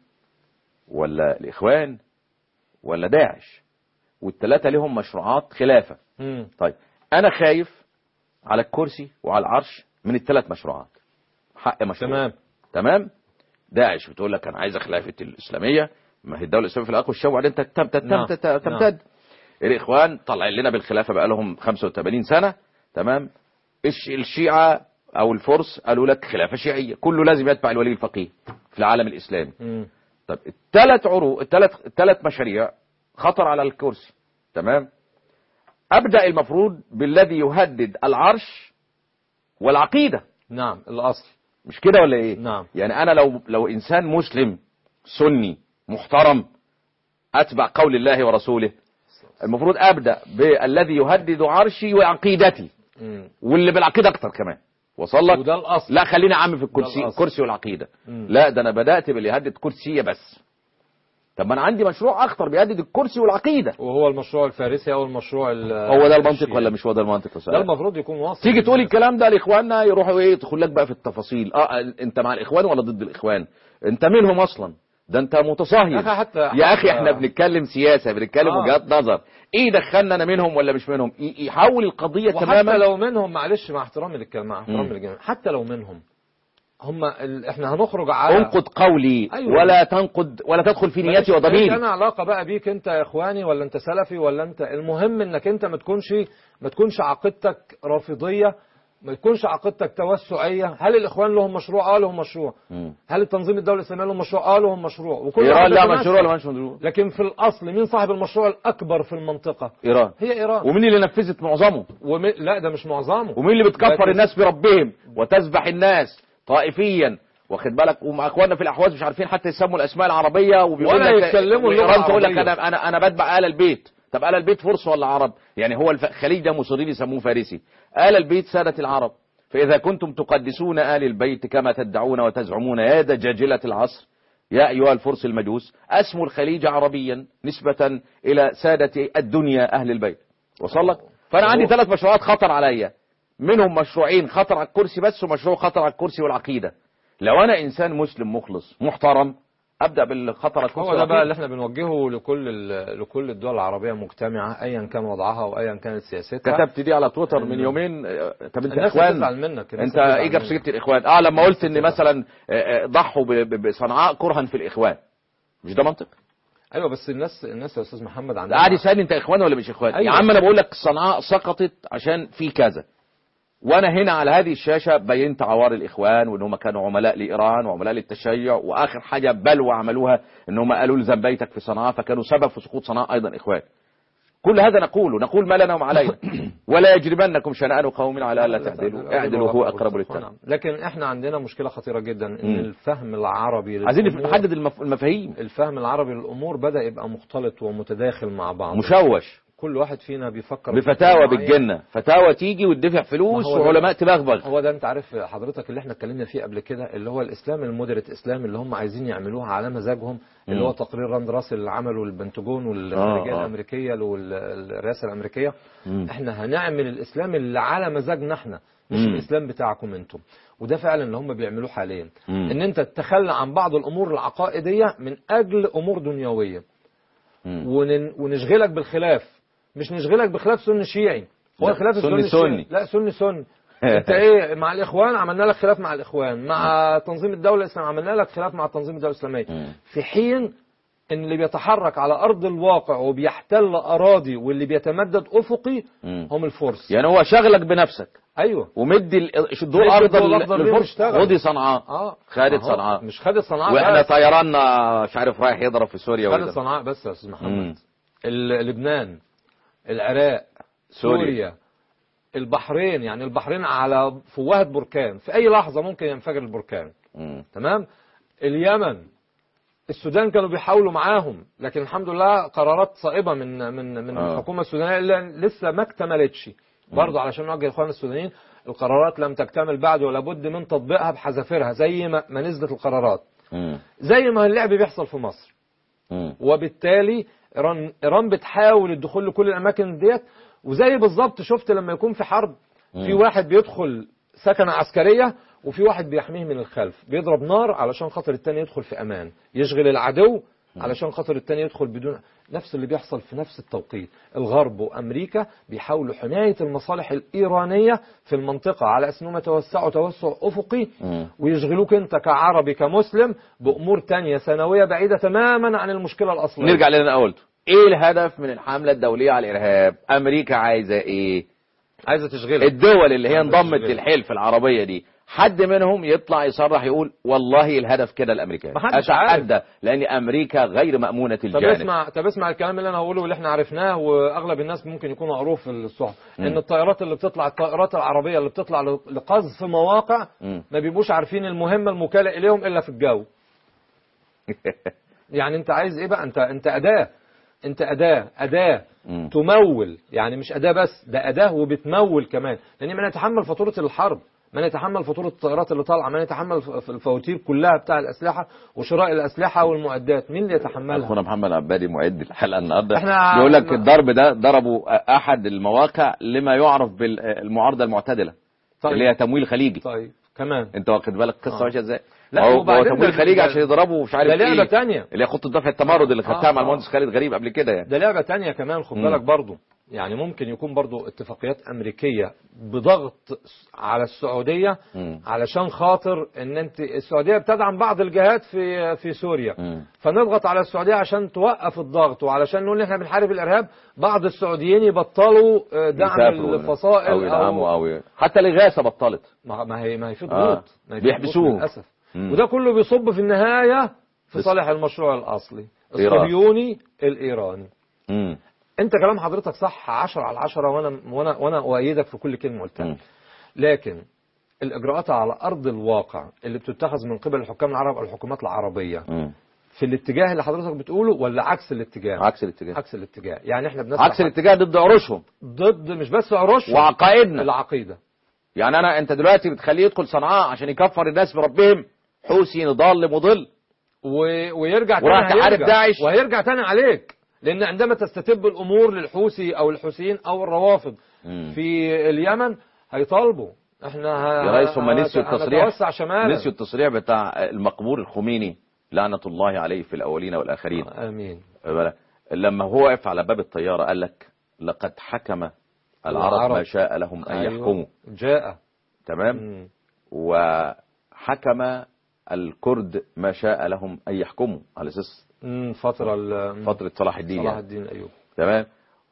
ولا الاخوان ولا داعش، والثلاثه لهم مشروعات خلافه. طيب انا خايف على الكرسي وعلى العرش من الثلاث مشروعات، حق مشروع. تمام. داعش بتقول لك انا عايز خلافه الاسلاميه، ما هي الدوله الاسلاميه في الاخر والشو وبعدين تمتد. الاخوان طالعين لنا بالخلافه بقى لهم 85 سنه. تمام. الشيعه او الفرس قالوا لك خلافه شيعيه، كله لازم يتبع الولي الفقيه في العالم الاسلامي. طب الثلاث مشاريع خطر على الكرسي. تمام. ابدا المفروض بالذي يهدد العرش والعقيده. نعم الاصل، مش كده ولا ايه؟ نعم. يعني انا لو انسان مسلم سني محترم اتبع قول الله ورسوله، المفروض ابدا بالذي يهدد عرشي وعقيدتي، واللي بالعقيده اكتر كمان. وصل لك؟ وده الاصل. لا خلينا عم في الكرسي والعقيده. لا ده انا بدات باللي يهدد كرسي بس. طب ما انا عندي مشروع اخطر بيهدد الكرسي والعقيده، وهو المشروع الفارسي او المشروع هو ده المنطق ولا مش هو ده المنطق؟ ده المفروض يكون واضح. تيجي تقول الكلام ده لاخواننا يروحوا ايه، تدخل لك بقى في التفاصيل. انت مع الاخوان ولا ضد الاخوان؟ انت منهم اصلا؟ ده انت متصهين يا اخي. احنا بنتكلم سياسه، بنتكلم وجهات نظر. ايه دخلنا انا منهم ولا مش منهم؟ يحول القضيه تماما. حتى لو منهم، معلش مع احترامي للكلام، مع احترامي للجميع، حتى لو منهم احنا هنخرج على انقد قولي. أيوة. ولا تنقد ولا تدخل في نيتي وضميري. انا علاقه بقى بيك انت يا اخواني ولا انت سلفي ولا انت، المهم انك انت ما تكونش عقيدتك رافضيه، ما تكونش عقيدتك توسعيه. هل الاخوان لهم مشروع؟ لهم مشروع. هل التنظيم الدولي الاسلامي لهم مشروع؟ لهم مشروع. وكل ايران لا مشروع ولا مش مشروع. لكن في الاصل مين صاحب المشروع الاكبر في المنطقه؟ ايران. هي ايران. ومين اللي نفذت معظمه؟ لا ده مش معظمه. ومين اللي بتكفر الناس بربهم وتذبح الناس طائفيا؟ واخد بالك؟ ومع اخواننا في الاحواز مش عارفين حتى يسموا الاسماء العربيه، وبيقول لك يتكلموا ايران تقول لك انا بتبع آل البيت. طب آل البيت فرس ولا عرب؟ يعني هو الخليج ده مصرين يسموه فارسي. آل البيت سادة العرب. فإذا كنتم تقدسون آل البيت كما تدعون وتزعمون يا دجاجلة العصر يا أيها الفرس المجوس، أسموا الخليج عربيا نسبة إلى سادة الدنيا أهل البيت. وصل لك؟ فأنا عندي 3 مشروعات خطر عليا، منهم مشروعين خطر على الكرسي بس، ومشروع خطر على الكرسي والعقيدة. لو أنا إنسان مسلم مخلص محترم أبدأ بالخطر الكرسي. هو ده بقى اللي احنا بنوجهه لكل الدول العربية مجتمعة أيا كان وضعها وأيا كانت سياستها. كتبت دي على تويتر من يومين. طب انت الناس تزعل منك. انت ايه جاب سيره الاخوان؟ لما قلت ان مثلا ضحوا بصنعاء كرها في الاخوان، مش ده منطق؟ ايوه بس الناس يا استاذ محمد عندنا قاعد يسالني انت اخوان ولا مش اخوان؟ أيوة. يا عم انا بقول لك صنعاء سقطت عشان في كذا، وانا هنا على هذه الشاشه بينت عوار الاخوان وان هم كانوا عملاء لايران وعملاء للتشيع، واخر حاجه بلوى عملوها ان هم قالوا الزم بيتك في صنعاء فكانوا سبب في سقوط صنعاء ايضا اخوان. كل هذا نقول ما لنا وما علينا. ولا يجرمنكم شنآن قوم على الا تعدلوا اعدلوا هو اقرب للتقوى. لكن احنا عندنا مشكله خطيره جدا ان الفهم العربي عايزين نحدد المفاهيم. الفهم العربي للامور بدا يبقى مختلط ومتداخل مع بعض، مشوش. كل واحد فينا بيفكر بفتاوى بالجنة، فتاوى تيجي وتدفع فلوس وعلماء تبغبغ. هو ده انت عارف حضرتك اللي احنا اتكلمنا فيه قبل كده، اللي هو الاسلام المودريت اسلام اللي هم عايزين يعملوها على مزاجهم، اللي هو تقرير راند راسل اللي عمله البنتاجون والخارجيه الامريكيه والرئاسه الامريكيه. احنا هنعمل الاسلام اللي على مزاجنا احنا، مش الاسلام بتاعكم انتم. وده فعلا اللي هم بيعملوه حاليا، ان انت تتخلى عن بعض الامور العقائديه من اجل امور دنيويه، ونشغلك بالخلاف. مش نشغلك بخلاف سني شيعي، هو خلاف سني لا سني انت ايه مع الاخوان عملنا لك خلاف مع الاخوان، مع تنظيم الدوله الاسلاميه عملنا لك خلاف مع تنظيم الدوله الاسلاميه، في حين ان اللي بيتحرك على ارض الواقع وبيحتل اراضي واللي بيتمدد افقي هم الفرس. يعني هو شغلك بنفسك. ايوه ومدي الضوء الاخضر للفرس. خدي صنعاء. خدت صنعاء. مش خدت صنعاء واحنا طيراننا مش عارف رايح يضرب في سوريا. خدت صنعاء بس يا استاذ محمد. لبنان، العراق، سوريا، البحرين. يعني البحرين على فوهة بركان، في اي لحظة ممكن ينفجر البركان. تمام. اليمن، السودان كانوا بيحاولوا معاهم، لكن الحمد لله قرارات صائبة من الحكومة السودانية اللي لسه ما اكتملتش. برضه علشان نوجه اخواننا السودانيين، القرارات لم تكتمل بعد ولا بد من تطبيقها بحذافيرها زي ما نزلت القرارات. زي ما اللعب بيحصل في مصر. وبالتالي إيران بتحاول الدخول لكل الأماكن ديت. وزي بالظبط شفت لما يكون في حرب، في واحد بيدخل سكنة عسكرية وفي واحد بيحميه من الخلف، بيضرب نار علشان خاطر التاني يدخل في أمان، يشغل العدو علشان خاطر التاني يدخل بدون. نفس اللي بيحصل في نفس التوقيت. الغرب وأمريكا بيحاولوا حماية المصالح الإيرانية في المنطقة على أساس أنهم يتوسعوا توسع أفقي، ويشغلوك أنت كعربي كمسلم بأمور تانية ثانوية بعيدة تماما عن المشكلة الأصلية. نرجع للي أنا قلته. إيه الهدف من الحملة الدولية على الإرهاب؟ أمريكا عايزة إيه؟ عايزة تشغلها. الدول اللي هي انضمت للحلف العربية دي، حد منهم يطلع يصرح يقول والله الهدف كده الامريكان. اتحدى، لان امريكا غير مامونه الجانب. طب اسمع الكلام اللي انا هقوله واللي احنا عرفناه واغلب الناس ممكن يكونوا قروه في الصحف، ان الطائرات العربيه اللي بتطلع لقذف مواقع ما بيبقوش عارفين المهمه الموكله اليهم الا في الجو. يعني انت عايز ايه بقى؟ انت اداه تمول، يعني مش اداه بس، ده اداه وبتمول كمان، لان من يتحمل فاتوره الحرب، من يتحمل فاتورة الطائرات اللي طالعه، من يتحمل الفواتير كلها بتاع الأسلحة وشراء الأسلحة والمعدات، مين اللي يتحملها؟ أخونا محمد عبادي معد الحلقة النهارده بيقول لك الضرب ده ضربوا أحد المواقع لما يعرف بالمعارضة المعتدلة. طيب. اللي هي تمويل خليجي. طيب كمان أنت واخد بالك القصة ماشية ازاي؟ لا هو تمويل خليجي عشان يضربوا مش عارف ايه. ده لعبة تانية اللي هي خطة دفع التمرد اللي خدتها مع المهندس خالد غريب قبل كده يعني. ده لعبة تانية كمان خد بالك برضه. يعني ممكن يكون برضو اتفاقيات أمريكية بضغط على السعودية علشان خاطر ان انت السعودية بتدعم بعض الجهات في سوريا، فنضغط على السعودية عشان توقف الضغط، وعلشان نقول احنا بنحارب الإرهاب. بعض السعوديين يبطلوا دعم الفصائل أو حتى الإغاثة بطلت. ما هي في ضغوط بيحبسوه للأسف. وده كله بيصب في النهاية في صالح المشروع الأصلي الصهيوني الإيراني. انت كلام حضرتك صح 10 على 10، وانا اؤيدك في كل كلمه قلتها. لكن الاجراءات على ارض الواقع اللي بتتخذ من قبل الحكام العرب او الحكومات العربيه في الاتجاه اللي حضرتك بتقوله ولا عكس الاتجاه؟ عكس الاتجاه. يعني احنا بنسمع عكس الاتجاه ضد عروشهم، ضد مش بس عروشهم وعقائدنا العقيده. يعني انت دلوقتي بتخليه يدخل صنعاء عشان يكفر الناس بربهم، حوثي نضال مضل، ويرجع تاني تحارب داعش وهيرجع تاني عليك. لأن عندما تستتب الأمور للحوثي أو الحوثيين أو الروافض في اليمن هيطالبوا احنا يا ريس هم نسيوا التصريح بتاع المقبور الخميني لعنة الله عليه في الأولين والآخرين. آمين. لما هو واقف على باب الطيارة قال لك لقد حكم العرب ما شاء لهم أن يحكموا. جاء تمام. وحكم الكرد ما شاء لهم أن يحكموا، على أساس فترة صلاح الدين صلاح الدين أيوب. تمام.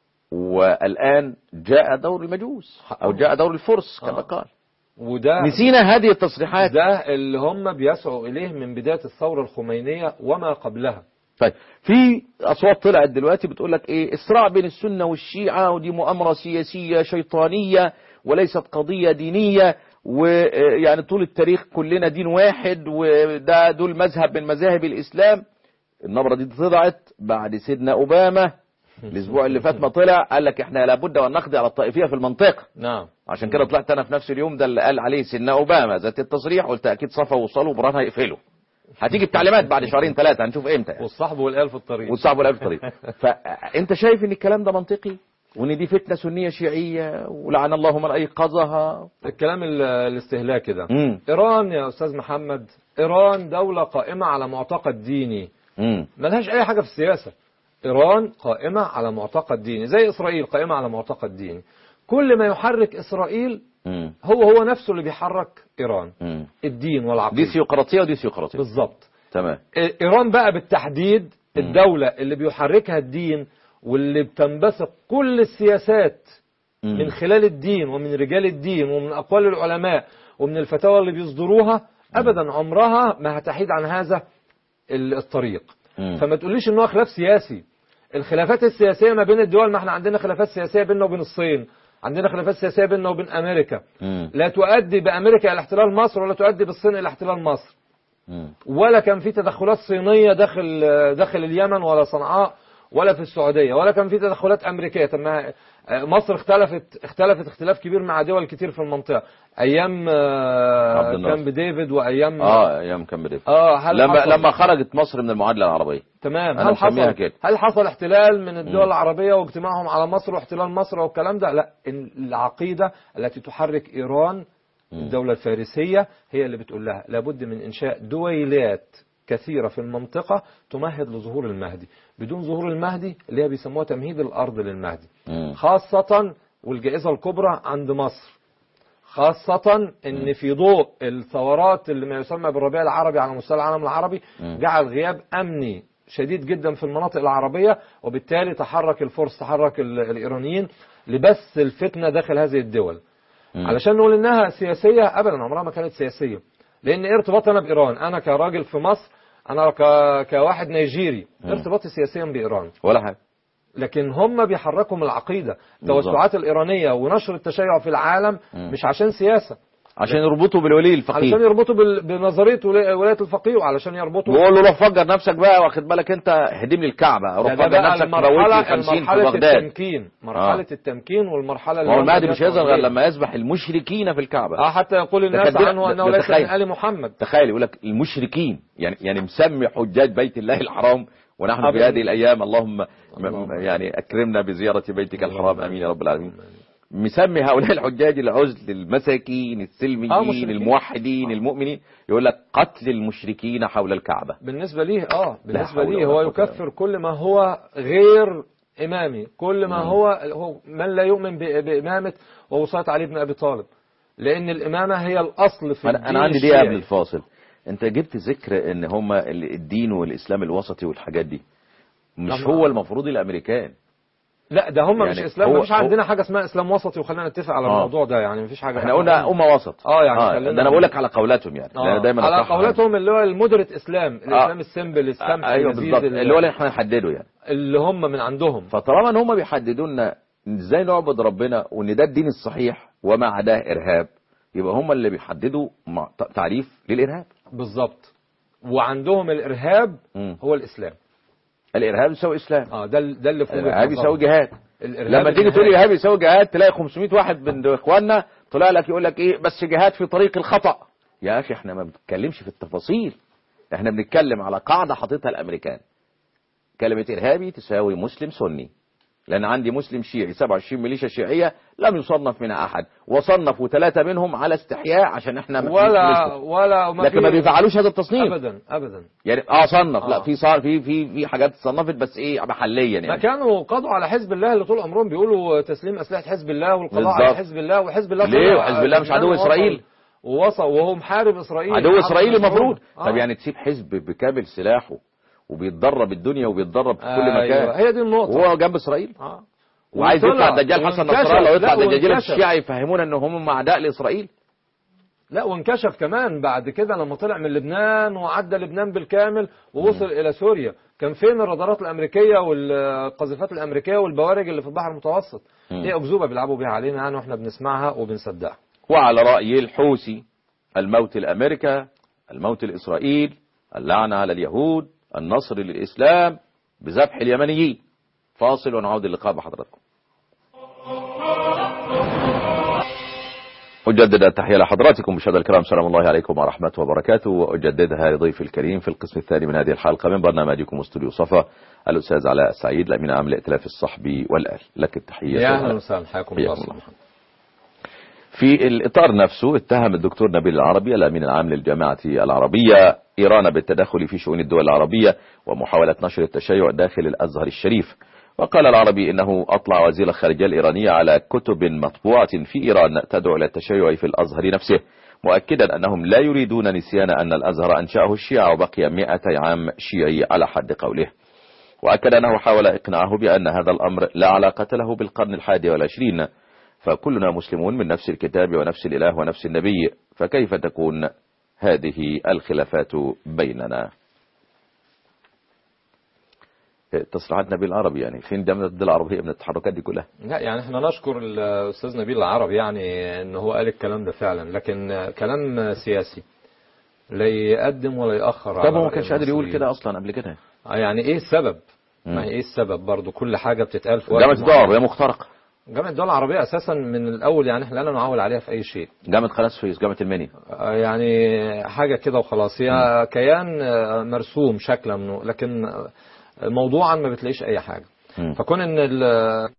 والآن جاء دور المجوس أو جاء دور الفرس كما قال. وده نسينا هذه التصريحات. ده اللي هم بيسعوا إليه من بداية الثورة الخمينية وما قبلها. طيب في أصوات طلعت دلوقتي بتقول لك إيه، الصراع بين السنة والشيعة ودي مؤامرة سياسية شيطانية وليست قضية دينية، ويعني طول التاريخ كلنا دين واحد وده دول مذهب من مذاهب الإسلام. النبرة دي طلعت بعد سيدنا أوباما الأسبوع اللي فات، ما طلع قال لك إحنا لابد أن نقضي على الطائفية في المنطقة. نعم. عشان كده طلعت أنا في نفس اليوم ده اللي قال عليه سيدنا أوباما ذات التصريح، قلت أكيد صفا وصلوا وبران هيقفلوا، هتيجي التعليمات بعد شهرين ثلاثة هنشوف إمتى يعني. والصحب والآل في الطريق. والصحب والآل في الطريق. فأنت شايف إن الكلام ده منطقي وإن دي فتنة سنية شيعية ولعن الله من أيقظها؟ الكلام الاستهلاكي ده. إيران يا أستاذ محمد، إيران دولة قائمة على معتقد ديني، ملهاش أي حاجة في السياسة. إيران قائمة على معتقد ديني زي إسرائيل قائمة على معتقد ديني. كل ما يحرك إسرائيل هو نفسه اللي بيحرك إيران. الدين والعقيدة. دي سيقراطية ودي سيقراطية بالظبط. تمام. إيران بقى بالتحديد الدولة اللي بيحركها الدين واللي بتنبثق كل السياسات من خلال الدين ومن رجال الدين ومن أقوال العلماء ومن الفتاوى اللي بيصدروها، أبدا عمرها ما هتحيد عن هذا الطريق. فما تقوليش إنه خلاف سياسي. الخلافات السياسية ما بين الدول، ما احنا عندنا خلافات سياسية بيننا وبين الصين، عندنا خلافات سياسية بيننا وبين أمريكا، لا تؤدي بأمريكا إلى احتلال مصر ولا تؤدي بالصين إلى احتلال مصر، ولا كان في تدخلات صينية داخل اليمن ولا صنعاء ولا في السعودية، ولا كان في تدخلات أمريكية. طب ما مصر اختلفت اختلاف كبير مع دول كتير في المنطقة أيام كامب ديفيد وأيام أيام كامب ديفيد. لما خرجت مصر من المعادلة العربية. تمام. هل حصل احتلال من الدول العربية واجتماعهم على مصر واحتلال مصر والكلام ده؟ لا. العقيدة التي تحرك إيران الدولة الفارسية هي اللي بتقول لها لابد من إنشاء دويلات كثيرة في المنطقة تمهد لظهور المهدي. بدون ظهور المهدي اللي هي بيسموها تمهيد الأرض للمهدي، خاصة والجائزة الكبرى عند مصر، خاصة ان في ضوء الثورات اللي ما يسمى بالربيع العربي على مستوى العالم العربي جعل غياب أمني شديد جدا في المناطق العربية، وبالتالي تحرك الفرس، تحرك الإيرانيين لبث الفتنة داخل هذه الدول. علشان نقول انها سياسية، ابدا عمرها ما كانت سياسية. لان ارتباطنا بإيران، انا كراجل في مصر، انا كواحد نيجيري ارتباطي سياسيا بإيران ولا حاجة، لكن هم بيحركوا من العقيدة. التوسعات الإيرانية ونشر التشيع في العالم مش عشان سياسة، عشان يربطوا بالولي الفقيه، علشان يربطوا بنظرية ولاية الفقيه، وعلشان يربطوا بيقول له روح فجر نفسك بقى، واخد بالك انت، هدم لي الكعبة، روح فجر نفسك بويت 50 في بغداد. مرحلة التمكين والمرحلة اللي هو المهدي مش هيظهر غير لما يذبح المشركين في الكعبة. حتى يقول الناس عنه انه ليس من آل محمد. تخيل يقول لك المشركين، يعني مسمي حجاج بيت الله الحرام، ونحن في هذه الأيام اللهم يعني أكرمنا بزيارة بيتك الحرام آمين يا رب العالمين. مسمي هؤلاء الحجاج العزل، المساكين، السلميين، الموحدين، المؤمنين، يقول لك قتل المشركين حول الكعبة. بالنسبة ليه هو يكفر كل ما هو غير إمامي، كل ما هو من لا يؤمن بإمامة ووصاية علي بن أبي طالب، لأن الإمامة هي الأصل في الدين. أنا عندي دي قبل الفاصل، أنت جبت ذكر إن هما الدين والإسلام الوسطي والحاجات دي، مش هو المفروض الأمريكان؟ لا ده هم يعني مش اسلام، مفيش عندنا حاجه اسمها اسلام وسطي، وخلينا نتفق على الموضوع ده، يعني مفيش حاجه. احنا قلنا امه وسط. يعني ده انا بقول لك على قولاتهم، يعني لأن دايما على قولاتهم اللي هو المودريت اسلام، الاسلام السمبل السمح ايوه بالظبط، اللي هو اللي احنا نحدده يعني، اللي هم من عندهم. فطالما ان هم بيحددوا لنا ازاي نعبد ربنا وان ده الدين الصحيح وما عداه ارهاب، يبقى هم اللي بيحددوا تعريف للارهاب. بالظبط. وعندهم الارهاب هو الاسلام. الارهاب يساوي اسلام. ده اللي فوق. الارهاب يساوي جهاد. لما تيجي تقول ارهاب يساوي جهاد، تلاقي 500 واحد من اخواننا طلع لك يقول لك ايه، بس جهاد في طريق الخطأ. يا اخي احنا ما بنتكلمش في التفاصيل، احنا بنتكلم على قاعدة حاططها الامريكان. كلمة ارهابي تساوي مسلم سني، لان عندي مسلم شيعي 27 ميليشيا شيعية لم يصنف منها احد، وصنفوا 3 منهم على استحياء عشان احنا ولا لكن ما بيفعلوش هذا التصنيف ابدا يعني. صنف لا، في صار في حاجات صنفت، بس ايه محليا يعني. ما كانوا قضوا على حزب الله اللي طول عمرهم بيقولوا تسليم اسلحه حزب الله والقضاء على حزب الله، وحزب الله ليه؟ وحزب الله مش عدو اسرائيل؟ وهو محارب اسرائيل، عدو اسرائيل المفروض. طب يعني تسيب حزب بكامل سلاحه وبيتدرب الدنيا وبيتدرب في كل مكان. أيوة، هي دي النقطة. وهو جنب اسرائيل. وعايز وطلع يطلع الدجال حسن وانكشف. نصر الله، ويطلع لا، دجاجيل وانكشف. الشيعة يفهمونا ان هم اعداء لاسرائيل. لا، وانكشف كمان بعد كده لما طلع من لبنان وعدى لبنان بالكامل ووصل إلى سوريا. كان فين الرادارات الأمريكية والقذيفات الأمريكية والبوارج اللي في البحر المتوسط؟ دي أكذوبة بيلعبوا بيها علينا يعني، واحنا بنسمعها وبنصدقها. وعلى رأي الحوثي: الموت لأمريكا، الموت لإسرائيل، اللعنة على اليهود، النصر للإسلام بذبح اليمنيين. فاصل ونعود اللقاء بحضراتكم. أجدد التحية لحضراتكم مشاهدينا الكرام، سلام الله عليكم ورحمة وبركاته، وأجددها لضيف الكريم في القسم الثاني من هذه الحلقة من برنامجكم استوديو صفا، الأستاذ علاء السعيد، الأمين العام لائتلاف الصحب والآل. لك التحية. يا أهلا وسهلا، حياكم الله. في الإطار نفسه اتهم الدكتور نبيل العربي الأمين العام للجامعة العربية إيران بالتدخل في شؤون الدول العربية ومحاولة نشر التشيع داخل الأزهر الشريف. وقال العربي إنه أطلع وزير الخارجية الإيرانية على كتب مطبوعة في إيران تدعو إلى التشيع في الأزهر نفسه، مؤكدا أنهم لا يريدون نسيان أن الأزهر أنشأه الشيعة وبقي 200 عام شيعي على حد قوله. وأكد أنه حاول إقناعه بأن هذا الأمر لا علاقة له بالقرن 21، فكلنا مسلمون من نفس الكتاب ونفس الإله ونفس النبي، فكيف تكون هذه الخلافات بيننا؟ تصريحات نبيل العربي يعني فين جامعة الدول العربية من التحركات دي كلها؟ لا يعني احنا نشكر الأستاذ نبيل العربي يعني ان هو قال الكلام ده فعلا، لكن كلام سياسي لا يقدم ولا يأخر. طب هو ما كانش قادر يقول كده أصلا قبل كده؟ يعني ايه السبب؟ ما هي ايه السبب برضو؟ كل حاجة بتتقال في وقت جامعة الدول العربية مخترقة. جامعة الدول العربية أساسا من الأول يعني احنا لا نعول عليها في أي شيء. جامعة قناة السويس، جامعة المنيا، يعني حاجة كده وخلاص. هي كيان مرسوم شكلا، لكن موضوعا ما بتلاقيش أي حاجة. فكون إن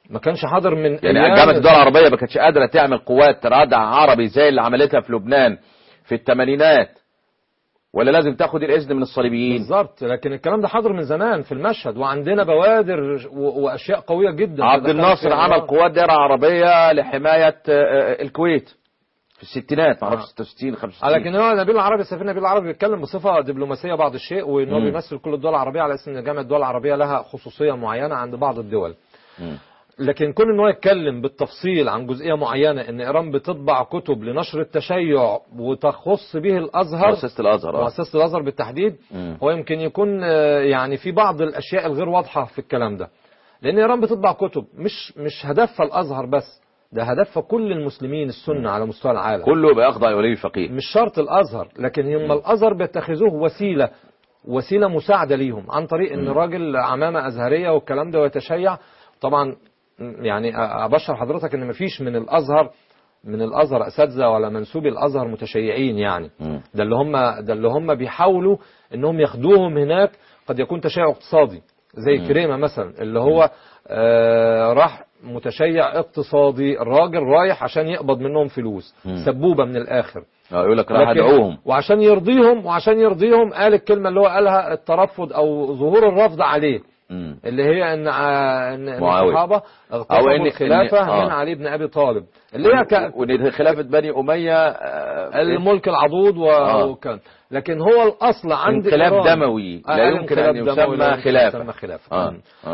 ما كانش حاضر من يعني أيام جامعة الدول العربية ما كانتش قادرة تعمل قوات ردع عربي زي اللي عملتها في لبنان في الثمانينات، ولا لازم تاخد الإذن من الصليبيين؟ بالظبط. لكن الكلام ده حاضر من زمان في المشهد، وعندنا بوادر وأشياء قوية جدا. عبد الناصر عمل قوات دائرة عربية لحماية الكويت في الستينات، معرفش 66 65. لكن هو نبيل العربي، السفير نبيل العربي بيتكلم بصفة دبلوماسية بعض الشيء، وإنه بيمثل كل الدول العربية على أساس إن جامعة الدول العربية لها خصوصية معينة عند بعض الدول. لكن كون إن هو يتكلم بالتفصيل عن جزئية معينة إن إيران بتطبع كتب لنشر التشيع وتخص به الأزهر، مؤسسة الأزهر بالتحديد، هو يمكن يكون يعني في بعض الأشياء الغير واضحة في الكلام ده. لأن إيران بتطبع كتب مش هدفها الأزهر بس، ده هدفها كل المسلمين السنة على مستوى العالم كله بيخضع لولي الفقيه، مش شرط الأزهر. لكن هم الأزهر بيتخذوه وسيلة مساعدة ليهم، عن طريق إن راجل عمامة أزهرية والكلام ده ويتشيع. طبعا يعني أبشر حضرتك إن مفيش من الأزهر أساتذة ولا منسوبي الأزهر متشيعين يعني. ده اللي هم بيحاولوا إنهم ياخدوهم هناك. قد يكون تشيع اقتصادي زي كريمة مثلا، اللي هو راح متشيع اقتصادي، الراجل رايح عشان يقبض منهم فلوس، سبوبة من الآخر. يقول لك راح ادعوهم وعشان يرضيهم قال الكلمة اللي هو قالها، الترفض أو ظهور الرفض عليه، اللي هي ان الصحابه اغتصبوا الخلافه من علي بن ابي طالب، اللي هي وان خلافه بني اميه الملك العضوض وكان. لكن هو الاصل عند انقلاب دموي لا يمكن ان يسمى خلافه.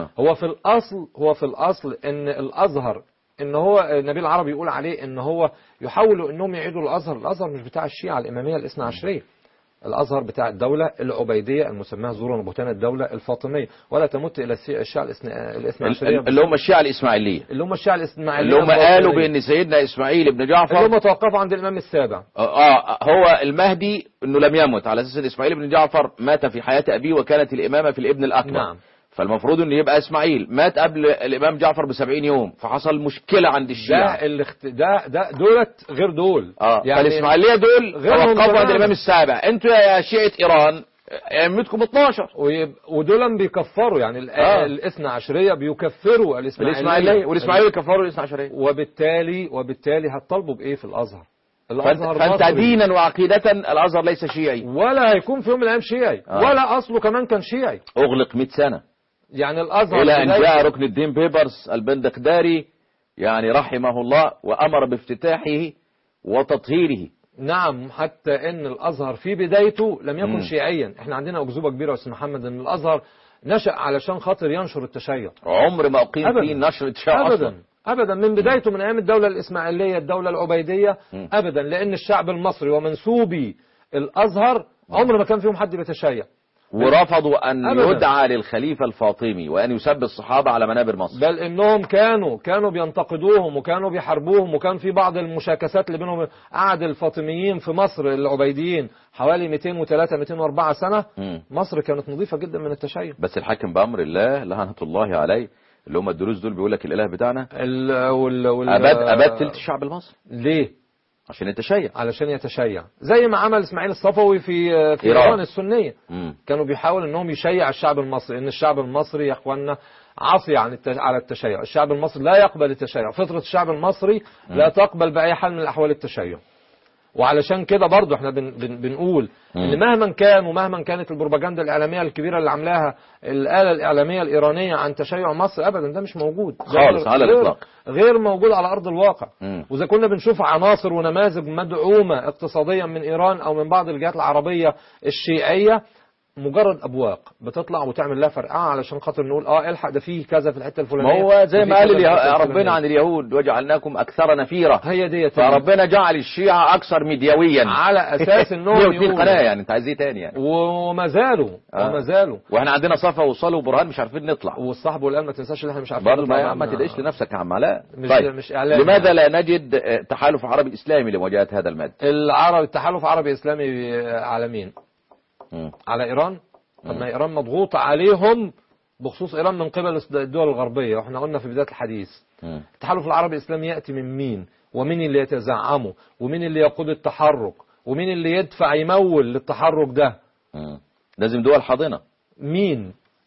هو في الاصل ان الازهر، ان هو نبيل العربي يقول عليه ان هو يحاولوا انهم يعيدوا الازهر مش بتاع الشيعة الاماميه الاثنى عشريه، الأزهر بتاع الدولة العبيدية المسماة زورا وبهتان الدولة الفاطمية، ولا تمت إلى الشيعة الاثنى عشرية اللي هم الشيعة الإسماعيلية، اللي هم قالوا بأن سيدنا إسماعيل بن جعفر، اللي هم توقفوا عند الإمام السابع. هو المهدي أنه لم يمت، على أساس أن إسماعيل بن جعفر مات في حياة أبيه وكانت الإمامة في الابن الأكبر. نعم. فالمفروض أنه يبقى إسماعيل مات قبل الإمام جعفر ب70 يوم، فحصل مشكلة عند الشيعة. ده دولت غير دول. يعني فالإسماعيلية دول توقفوا عند الإمام السابع. أنتوا يا شيعة إيران أئمتكم 12، ودول بيكفروا يعني الاثنى عشرية بيكفروا الإسماعيلية، والإسماعيلية بيكفروا الاثنى عشرية. وبالتالي هتطالبوا بإيه في الأزهر؟ فانت دينا وعقيدة الأزهر ليس شيعي، ولا هيكون في يوم من الأيام شيعي، ولا أصله كمان كان شيعي. أغلق 100 سنة يعني الأزهر إلى أن جاء ركن الدين بيبرس البندقداري يعني رحمه الله وأمر بافتتاحه وتطهيره. نعم، حتى ان الازهر في بدايته لم يكن شيعيا. احنا عندنا اكذوبه كبيره يا استاذ محمد ان الازهر نشأ علشان خاطر ينشر التشيع، عمر ما اقيم فيه نشر التشيع ابدا من بدايته، من ايام الدوله الاسماعيليه الدوله العبيديه ابدا، لان الشعب المصري ومنسوبي الازهر عمر ما كان فيهم حد بيتشيع، ورفضوا أن يدعى للخليفة الفاطمي وأن يسب الصحابة على منابر مصر، بل إنهم كانوا بينتقدوهم وكانوا بيحاربوهم، وكان في بعض المشاكسات اللي بينهم. قعد الفاطميين في مصر العبيديين حوالي 203 204 سنة. مصر كانت نظيفة جدا من التشيع، بس الحاكم بأمر الله لعنة الله عليه اللي هم الدروز دول بيقول لك الإله بتاعنا أباد تلت الشعب المصري. ليه؟ علشان يتشيع زي ما عمل اسماعيل الصفوي في إيران السنية. كانوا بيحاولوا انهم يشيع الشعب المصري، ان الشعب المصري يا اخوانا عصي على التشيع، الشعب المصري لا يقبل التشيع، فطرة الشعب المصري لا تقبل بأي حال من الأحوال التشيع. وعلشان كده برضو احنا بنقول ان مهما كان ومهما كانت البروباجندا الإعلامية الكبيرة اللي عملاها الآلة الإعلامية الإيرانية عن تشيع مصر، أبدا ده مش موجود خالص على الإطلاق، غير موجود على أرض الواقع. وإذا كنا بنشوف عناصر ونماذج مدعومة اقتصاديا من إيران أو من بعض الجهات العربية الشيعية، مجرد أبواق بتطلع وتعمل لها فرقعة علشان خاطر نقول الحق ده فيه كذا في الحتة الفلانية. ما هو زي ما قال ربنا عن اليهود وجعلناكم أكثر نفيرا، هي دي فربنا جعل الشيعة أكثر ميديويا على أساس إنهم 102 قناة، يعني أنت عايز إيه تاني يعني؟ وما زالوا وإحنا عندنا صفا وصل وبرهان مش عارفين نطلع، والصحب والآن ما تنساش اللي إحنا مش عارفين برضه ما تدعيش لنفسك يا عم علاء. مش إعلام. لماذا لا نجد تحالف عربي إسلامي لمواجهة هذا المد؟ التحالف عربي إسلامي على مين؟ على إيران. طب ما إيران مضغوطة عليهم بخصوص إيران من قبل الدول الغربية، وإحنا قلنا في بداية الحديث التحالف العربي الإسلامي يأتي من مين؟ ومين اللي يتزعمه؟ ومين اللي يقود التحرك؟ ومين اللي يدفع يمول للتحرك ده؟ لازم دول حاضنة. مين؟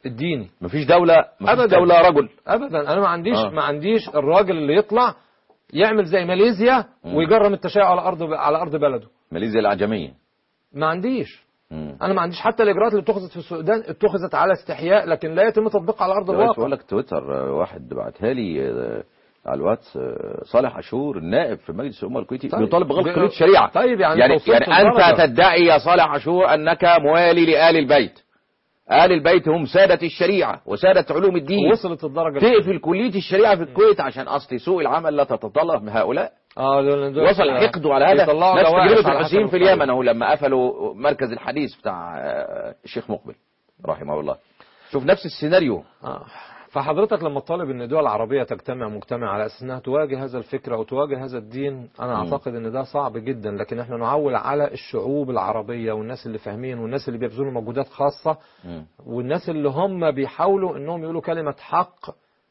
الديني. مفيش دولة رجل ابدا. انا ما عنديش الراجل اللي يطلع يعمل زي ماليزيا ويجرم التشيع على ارض بلده. ماليزيا العجمية ما عنديش. انا ما عنديش حتى الاجراءات اللي اتخذت في السودان اتخذت على استحياء، لكن لا يتم تطبيقها على ارض الواقع. بقول لك تويتر واحد بعتها لي على الواتس، صالح عاشور النائب في مجلس الامه الكويتي بيطالب بغلق كليه الشريعه. طيب يعني انت تدعي يا صالح عاشور انك موالي لآل البيت. آل البيت هم سادة الشريعة وسادة علوم الدين. وصلت الدرجة تقفل كلية الشريعة في الكويت عشان أصل سوق العمل لا تتطلب من هؤلاء. وصل حقدوا على هذا. نفس تجربة الحسين في اليمن أهو لما قفلوا مركز الحديث بتاع الشيخ مقبل رحمه الله. شوف نفس السيناريو. فحضرتك لما تطالب ان الدول العربية تجتمع مجتمع على اساس انها تواجه هذا الفكر او تواجه هذا الدين، انا اعتقد ان ده صعب جدا. لكن احنا نعول على الشعوب العربية والناس اللي فاهمين والناس اللي بيبذلوا مجهودات خاصة والناس اللي هم بيحاولوا انهم يقولوا كلمة حق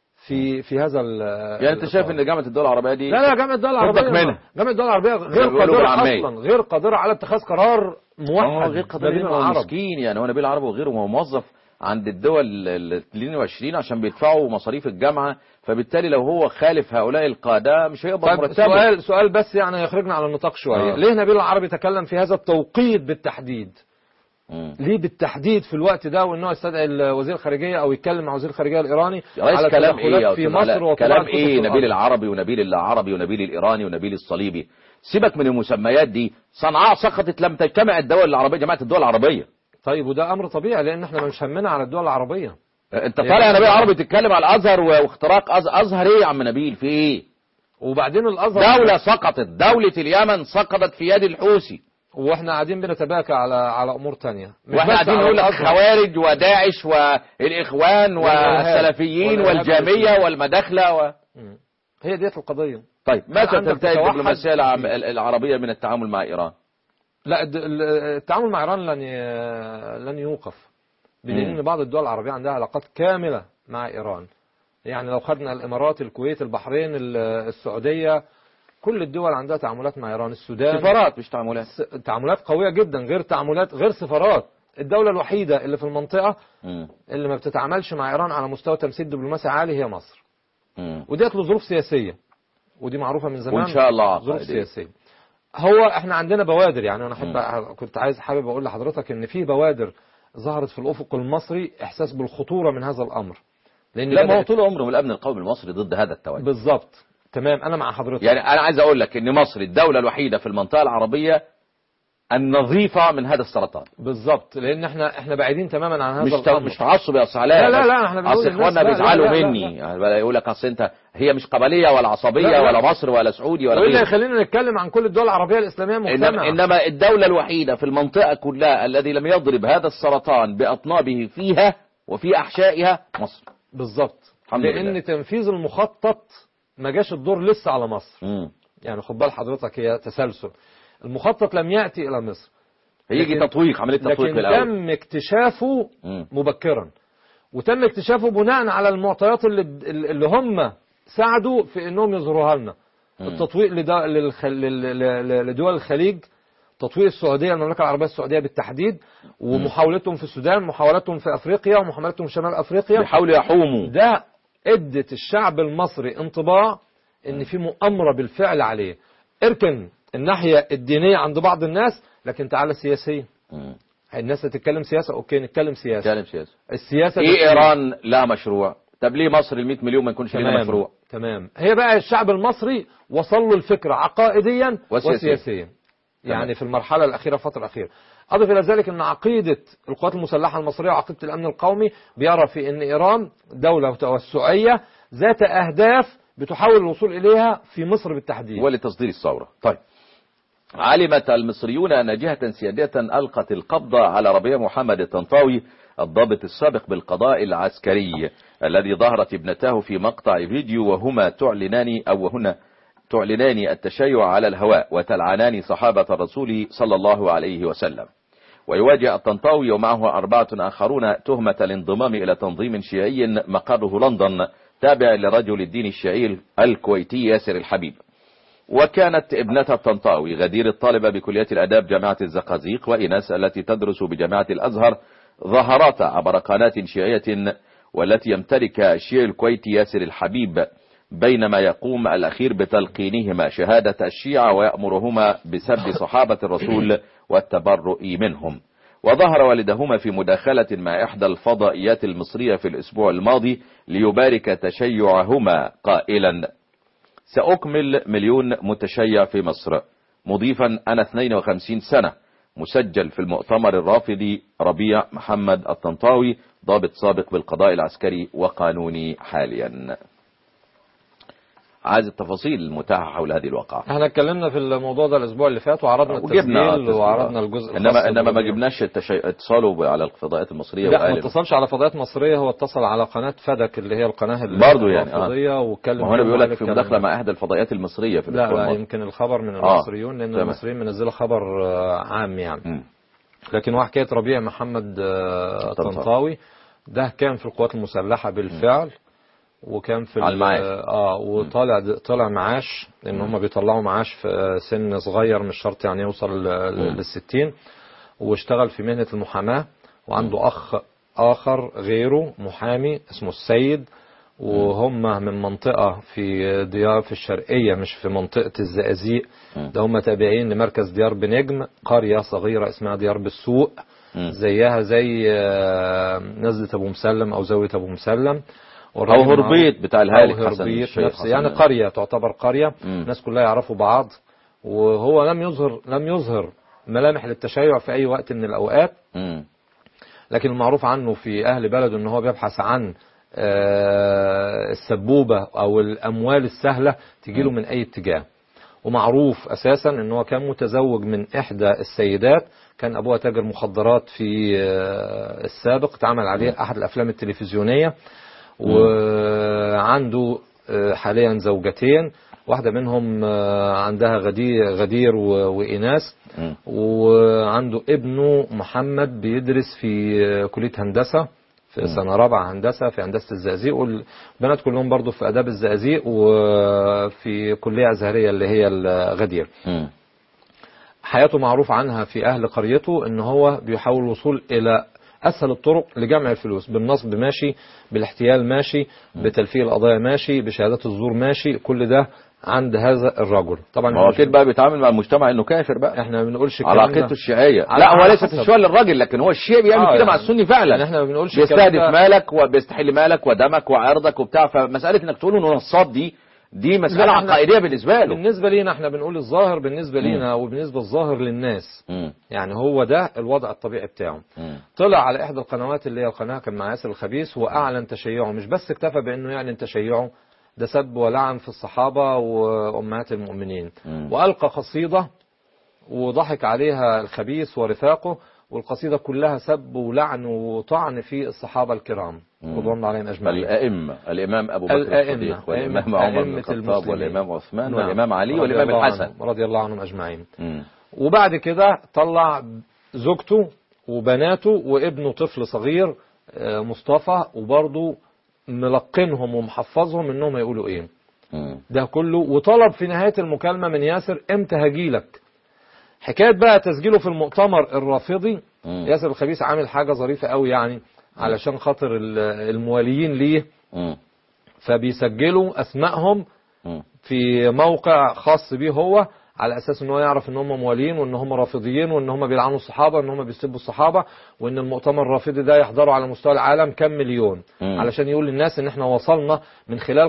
في هذا يعني انت شايف ان جامعة الدول العربية دي لا جامعة الدول العربية جامعة الدول العربية غير قادرة اصلا، غير قادرة على اتخاذ قرار موحد. غير قادرة. مسكين يعني هو نبيل العربي وغيره موظف عند الدول ال 22 عشان بيدفعوا مصاريف الجامعة، فبالتالي لو هو خالف هؤلاء القادة مش هيقبض مرتبه. سؤال بس يعني يخرجنا على النطاق شوية. ليه نبيل العربي تكلم في هذا التوقيت بالتحديد؟ ليه بالتحديد في الوقت ده، وانه يستدعي وزير الخارجية او يتكلم مع وزير الخارجية الايراني على كلام ايه في مصر؟ كلام ايه؟ نبيل العربي ونبيل العربي ونبيل الايراني ونبيل الصليبي. سيبك من المسميات دي. صنعاء سقطت لم تجتمع الدول العربية، جماعة الدول العربية. طيب وده امر طبيعي لان احنا مش همنا على الدول العربية. انت طالع يا نبيل العربي تتكلم على الازهر واختراق ازهر ايه يا عم نبيل؟ في ايه؟ وبعدين الازهر دولة سقطت، دولة اليمن سقطت في يد الحوثي، واحنا قاعدين بنتباكى على امور تانية. واحنا قاعدين نقول لك خوارج وداعش والاخوان والسلفيين والجامية والمداخلة هي ديت القضية. طيب متى تنتهي الدبلوماسية العربية من التعامل مع ايران؟ لا التعامل مع ايران لن يوقف، بدليل ان بعض الدول العربية عندها علاقات كاملة مع ايران. يعني لو خدنا الامارات، الكويت، البحرين، السعودية، كل الدول عندها تعاملات مع ايران. السودان سفارات مش تعاملات، تعاملات قوية جدا، غير سفارات. الدولة الوحيدة اللي في المنطقة اللي ما بتتعاملش مع ايران على مستوى تمثيل دبلوماسي عالي هي مصر. وديت له ظروف سياسية، ودي معروفة من زمان، وان شاء الله ظروف سياسية. هو احنا عندنا بوادر، يعني انا كنت حابب اقول لحضرتك ان في بوادر ظهرت في الافق المصري، احساس بالخطورة من هذا الامر. لان لا ما هو طول عمره الامن القومي المصري ضد هذا التوجه. بالظبط. تمام. انا مع حضرتك. يعني انا عايز اقول لك ان مصر الدولة الوحيدة في المنطقة العربية النظيفة من هذا السرطان. بالظبط. لان احنا بعيدين تماما عن هذا الامر. مش تعصب يا اصل علاء. لا احنا بنقول اصل اخواننا بيزعلوا مني، يقول لك اصل انت هي مش قبلية ولا عصبية ولا مصر ولا سعودي ولا غيره. يخلينا نتكلم عن كل الدول العربية الاسلامية مجتمع. انما الدولة الوحيدة في المنطقة كلها الذي لم يضرب هذا السرطان باطنابه فيها وفي احشائها مصر. بالظبط. لان تنفيذ المخطط ما جاش الدور لسه على مصر. يعني خد بال حضرتك، هي تسلسل. المخطط لم يأتي إلى مصر، هيجي تطويق، عملية تطويق الأول، لكن تم اكتشافه مبكرا، وتم اكتشافه بناء على المعطيات اللي هم ساعدوا في انهم يظهروها لنا. التطويق لدول الخليج، تطويق السعودية، المملكة العربية السعودية بالتحديد، ومحاولتهم في السودان، محاولتهم في أفريقيا، ومحاولتهم في شمال أفريقيا، بيحاولوا يحوموا. ده ادت الشعب المصري انطباع ان في مؤامرة بالفعل عليه. اركن الناحية الدينية عند بعض الناس، لكن تعالى سياسيا. الناس تتكلم سياسة، اوكي نتكلم سياسة. السياسة ايه ايران لا مشروع؟ طب ليه مصر ال 100 مليون ما يكونش لنا مشروع؟ تمام. هي بقى الشعب المصري وصل له الفكرة عقائديا وسياسيا. يعني في المرحلة الأخيرة، الفترة الأخيرة. أضف إلى ذلك أن عقيدة القوات المسلحة المصرية وعقيدة الأمن القومي بيرى في أن إيران دولة توسعية ذات أهداف بتحاول الوصول إليها في مصر بالتحديد ولتصدير الثورة. طيب، علمت المصريون أن جهة سيادية ألقت القبض على ربيع محمد الطنطاوي الضابط السابق بالقضاء العسكري الذي ظهرت ابنتاه في مقطع فيديو وهما تعلنان التشيع على الهواء وتلعنان صحابة الرسول صلى الله عليه وسلم. ويواجه الطنطاوي ومعه 4 آخرون تهمة الانضمام إلى تنظيم شيعي مقره لندن تابع لرجل الدين الشيعي الكويتي ياسر الحبيب. وكانت ابنة الطنطاوي غدير الطالبة بكلية الأداب جامعة الزقازيق، وإناس التي تدرس بجامعة الأزهر ظهرتا عبر قناة شيعية والتي يمتلكها الشيعي الكويتي ياسر الحبيب، بينما يقوم الأخير بتلقينهما شهادة الشيعة ويأمرهما بسب صحابة الرسول والتبرؤ منهم. وظهر والدهما في مداخلة مع إحدى الفضائيات المصرية في الأسبوع الماضي ليبارك تشيعهما قائلا: سأكمل 1,000,000 متشيع في مصر، مضيفا أنا 52 سنة، مسجل في المؤتمر الرافضي ربيع محمد الطنطاوي، ضابط سابق بالقضاء العسكري وقانوني حاليا. عايز التفاصيل المتاحة حول هذه الواقعة. احنا اتكلمنا في الموضوع ده الاسبوع اللي فات وعرضنا التسجيل وعرضنا الجزء انما ما جبناش اتصاله على الفضائيات المصرية. لا، ما اتصلش على فضائيات مصرية، هو اتصل على قناة فدك اللي هي القناة برضه الرافضية واتكلم. ما هو انا بيقول لك في مداخلة مع احدى الفضائيات المصرية في لا يمكن الخبر من المصريون، لان المصريين منزله خبر عام يعني. لكن هو حكاية ربيع محمد الطنطاوي ده كان في القوات المسلحة بالفعل، وكان في وطالع معاش، لان هم بيطلعوا معاش في سن صغير مش شرط يعني يوصل لل60، واشتغل في مهنة المحاماة، وعنده اخ اخر غيره محامي اسمه السيد، وهم من منطقة في ديار في الشرقية مش في منطقة الزقازيق، ده هم تابعين لمركز ديار بنجم، قرية صغيرة اسمها ديار بالسوق، زيها زي نزلة ابو مسلم او زاوية ابو مسلم او هربيط بتاع الهالك حسن نفس يعني قرية تعتبر قرية. الناس كلها يعرفوا بعض، وهو لم يظهر ملامح للتشيع في اي وقت من الاوقات، لكن المعروف عنه في اهل بلده ان هو بيبحث عن السبوبة او الاموال السهلة تجيله من اي اتجاه. ومعروف اساسا ان هو كان متزوج من احدى السيدات، كان ابوها تاجر مخدرات في السابق، اتعمل عليه احد الافلام التلفزيونية، وعنده حاليا زوجتين، واحدة منهم عندها غدير وإناس، وعنده ابنه محمد بيدرس في كلية هندسة في سنة رابعة هندسة في هندسة الزقازيق، والبنات كلهم برضو في آداب الزقازيق وفي كلية أزهرية اللي هي الغدير. حياته معروف عنها في أهل قريته ان هو بيحاول الوصول إلى أسهل الطرق لجمع الفلوس، بالنصب ماشي، بالاحتيال ماشي، بتلفيق القضايا ماشي، بشهادات الزور ماشي، كل ده عند هذا الرجل. طبعا هو اكيد بقى بيتعامل مع المجتمع انه كافر بقى، احنا ما بنقولش على عقيدته الشيعيه. لا هو ليس تشويه للراجل، لكن هو الشيعي بيعمل كده يعني مع السني فعلا، يعني احنا ما بنقولش بيستهدف مالك وبيستحل مالك ودمك وعرضك وبتاع، فمساله انك تقول انه نصاب دي مسألة عقائدية بالنسبة له. بالنسبة لينا احنا بنقول الظاهر بالنسبة لينا وبالنسبة الظاهر للناس. يعني هو ده الوضع الطبيعي بتاعه. طلع على احدى القنوات اللي هي القناة كان مع ياسر الخبيث، واعلن تشيعه، مش بس اكتفى بانه يعلن تشيعه، ده سب ولعن في الصحابة وامهات المؤمنين، والقى قصيدة وضحك عليها الخبيث ورفاقه، والقصيدة كلها سب ولعن وطعن في الصحابة الكرام رضوان الله عليهم أجمعين. الأئمة، الإمام أبو بكر الصديق، والإمام عمر بن الخطاب، والإمام عثمان، والإمام علي، والإمام الحسن رضي الله عنهم أجمعين. وبعد كده طلع زوجته وبناته وابنه طفل صغير مصطفى، وبرضه ملقنهم ومحفظهم انهم يقولوا ايه. ده كله، وطلب في نهاية المكالمة من ياسر امتى هجيلك. حكاية بقى تسجيله في المؤتمر الرافضي، ياسر الخبيث عامل حاجة ظريفة قوي يعني علشان خاطر المواليين ليه، فبيسجلوا اسمائهم في موقع خاص بيه هو، على اساس ان هو يعرف ان هم موالين وان هم رافضيين وان هم بيلعنوا الصحابه وان هم بيسبوا الصحابه، وان المؤتمر الرافضي ده يحضروا على مستوى العالم كم مليون، علشان يقول للناس ان احنا وصلنا من خلال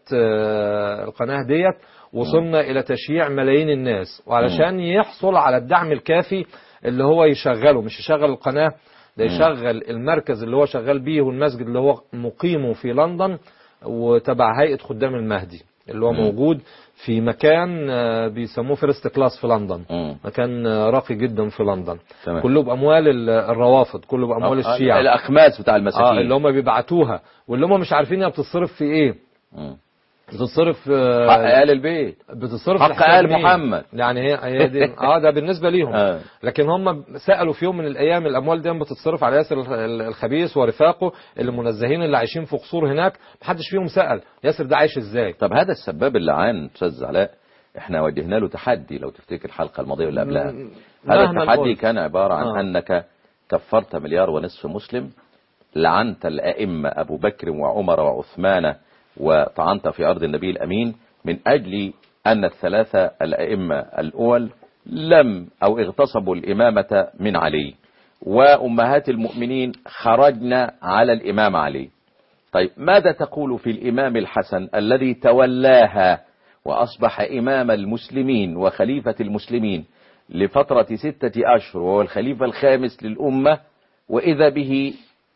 القناه ديت وصلنا الى تشييع ملايين الناس، وعلشان يحصل على الدعم الكافي اللي هو يشغله، مش يشغل القناه، ده يشغل المركز اللي هو شغال بيه والمسجد اللي هو مقيمه في لندن وتبع هيئة خدام المهدي اللي هو موجود في مكان بيسموه فيرست كلاس في لندن، مكان راقي جدا في لندن، كله بأموال الروافض، كله بأموال الشيعة، الأخماس بتاع المساكين اللي هم بيبعتوها، واللي هم مش عارفين هي بتتصرف في ايه. بتتصرف حق آل البيت، بتصرف حق آل محمد، يعني هي دي ده بالنسبة ليهم. لكن هم سألوا في يوم من الأيام الأموال دي بتتصرف على ياسر الخبيث ورفاقه اللي منزهين اللي عايشين في قصور هناك، محدش فيهم سأل ياسر ده عايش ازاي. طب هذا السباب اللعان استاذ علاء، احنا وجهنا له تحدي لو تفتكر الحلقة الماضية اللي قبلها. هذا التحدي كان عبارة عن أنك كفرت 1.5 مليار مسلم، لعنت الأئمة أبو بكر وعمر وعثمان، وطعنت في أرض النبي الأمين، من أجل أن ال3 الأئمة الأول لم أو اغتصبوا الإمامة من علي، وأمهات المؤمنين خرجنا على الإمام علي. طيب ماذا تقول في الإمام الحسن الذي تولاها وأصبح إمام المسلمين وخليفة المسلمين لفترة 6 أشهر، وهو الخليفة الخامس للأمة، وإذا به